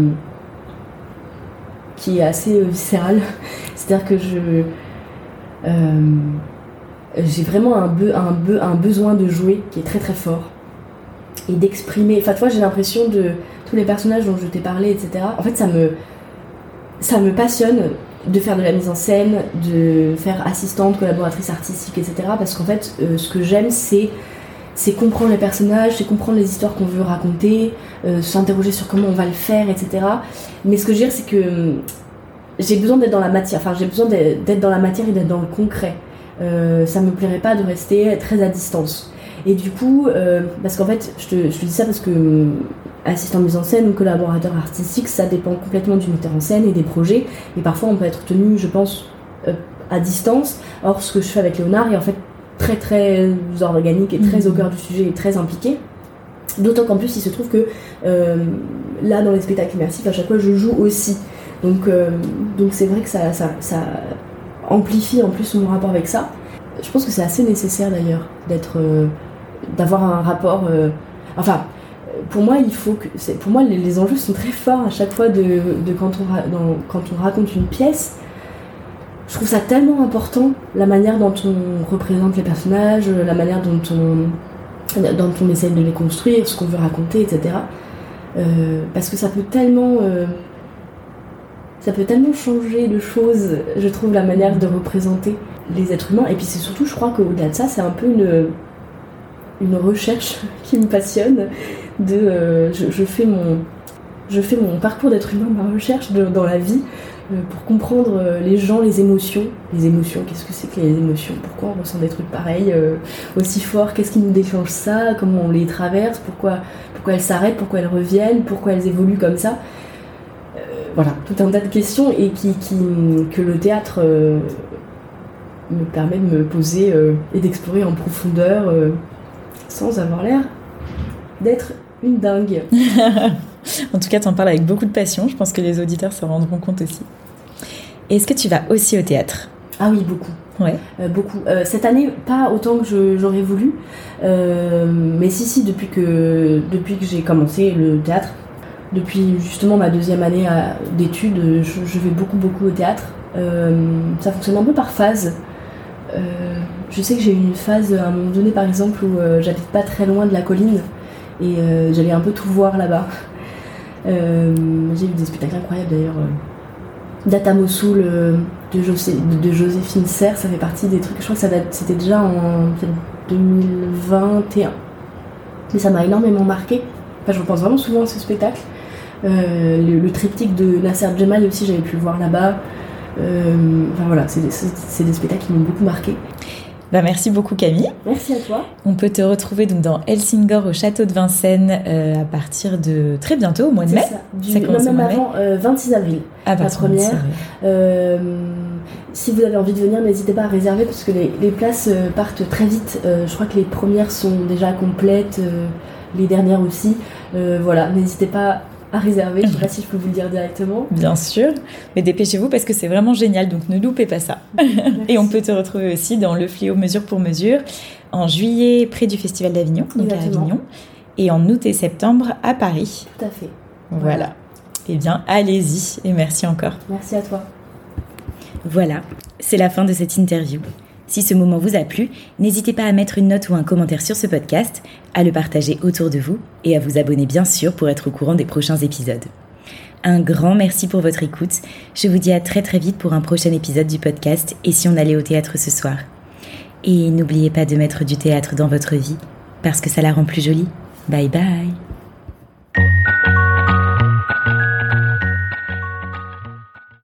qui est assez euh, viscéral. C'est-à-dire que je, euh, j'ai vraiment un, be, un, be, un besoin de jouer qui est très très fort. Et d'exprimer, enfin tu vois, j'ai l'impression de tous les personnages dont je t'ai parlé, et cetera. En fait, ça me, ça me passionne de faire de la mise en scène, de faire assistante, collaboratrice artistique, et cetera. Parce qu'en fait, euh, ce que j'aime, c'est, c'est comprendre les personnages, c'est comprendre les histoires qu'on veut raconter, euh, s'interroger sur comment on va le faire, et cetera. Mais ce que je veux dire, c'est que euh, j'ai besoin d'être dans la matière, enfin j'ai besoin d'être dans la matière et d'être dans le concret. Euh, ça me plairait pas de rester très à distance. Et du coup, euh, parce qu'en fait, je te, je te dis ça parce que euh, assistant mise en scène ou collaborateur artistique, ça dépend complètement du metteur en scène et des projets. Et parfois, on peut être tenu, je pense, euh, à distance. Or, ce que je fais avec Léonard est en fait très très organique et très mmh. au cœur du sujet et très impliqué. D'autant qu'en plus, il se trouve que euh, là, dans les spectacles immersifs, à chaque fois, je joue aussi. Donc, euh, donc c'est vrai que ça, ça, ça amplifie en plus mon rapport avec ça. Je pense que c'est assez nécessaire d'ailleurs d'être euh, d'avoir un rapport euh, enfin pour moi il faut que c'est, pour moi les, les enjeux sont très forts à chaque fois de, de quand on ra, dans, quand on raconte une pièce. Je trouve ça tellement important, la manière dont on représente les personnages, la manière dont on dont on essaie de les construire, ce qu'on veut raconter, etc. Euh, parce que ça peut tellement euh, ça peut tellement changer de choses, je trouve, la manière de représenter les êtres humains. Et puis c'est surtout, je crois qu'au-delà de ça, c'est un peu une, une recherche qui me passionne. De, euh, je, je, fais mon, je fais mon parcours d'être humain, ma recherche de, dans la vie, euh, pour comprendre euh, les gens, les émotions. Les émotions, qu'est-ce que c'est que les émotions ? Pourquoi on ressent des trucs pareils, euh, aussi forts ? Qu'est-ce qui nous déclenche ça ? Comment on les traverse ? Pourquoi, pourquoi elles s'arrêtent ? Pourquoi elles reviennent ? Pourquoi elles évoluent comme ça ? Voilà, tout un tas de questions et qui, qui, que le théâtre euh, me permet de me poser euh, et d'explorer en profondeur euh, sans avoir l'air d'être une dingue. En tout cas, t'en parles avec beaucoup de passion. Je pense que les auditeurs s'en rendront compte aussi. Est-ce que tu vas aussi au théâtre ? Ah oui, beaucoup. Ouais. Euh, beaucoup. Euh, cette année, pas autant que je, j'aurais voulu. Euh, mais si, si, depuis que, depuis que j'ai commencé le théâtre, depuis justement ma deuxième année à, d'études, je, je vais beaucoup beaucoup au théâtre. Euh, ça fonctionne un peu par phase. Euh, je sais que j'ai eu une phase à un moment donné par exemple où euh, j'habite pas très loin de la colline et euh, j'allais un peu tout voir là-bas. Euh, j'ai vu des spectacles incroyables d'ailleurs. Data Mossoul euh, de, José, de Joséphine Serre, ça fait partie des trucs, je crois que ça date, c'était déjà en deux mille vingt et un. Mais ça m'a énormément marqué. Enfin, je repense vraiment souvent à ce spectacle. Euh, le, le triptyque de Nasser Djemal aussi, j'avais pu le voir là-bas. Euh, enfin voilà, c'est, c'est, c'est des spectacles qui m'ont beaucoup marqué. Bah, merci beaucoup Camille. Merci à toi. On peut te retrouver donc dans Helsingor au château de Vincennes euh, à partir de très bientôt, au mois de c'est mai. Ça, du, ça commence non, même avant, euh, vingt-six avril. Ah, la première. Euh, si vous avez envie de venir, n'hésitez pas à réserver parce que les, les places euh, partent très vite. Euh, je crois que les premières sont déjà complètes, euh, les dernières aussi. Euh, voilà, n'hésitez pas à réserver, je ne sais pas si je peux vous le dire directement. Bien sûr, mais dépêchez-vous parce que c'est vraiment génial, donc ne loupez pas ça. Et on peut te retrouver aussi dans Le Fléau Mesure pour Mesure en juillet près du Festival d'Avignon, donc à Avignon, et en août et septembre à Paris. Tout à fait. Voilà. voilà. Eh bien, allez-y et merci encore. Merci à toi. Voilà, c'est la fin de cette interview. Si ce moment vous a plu, n'hésitez pas à mettre une note ou un commentaire sur ce podcast, à le partager autour de vous et à vous abonner bien sûr pour être au courant des prochains épisodes. Un grand merci pour votre écoute. Je vous dis à très très vite pour un prochain épisode du podcast Et si on allait au théâtre ce soir. Et n'oubliez pas de mettre du théâtre dans votre vie, parce que ça la rend plus jolie. Bye bye.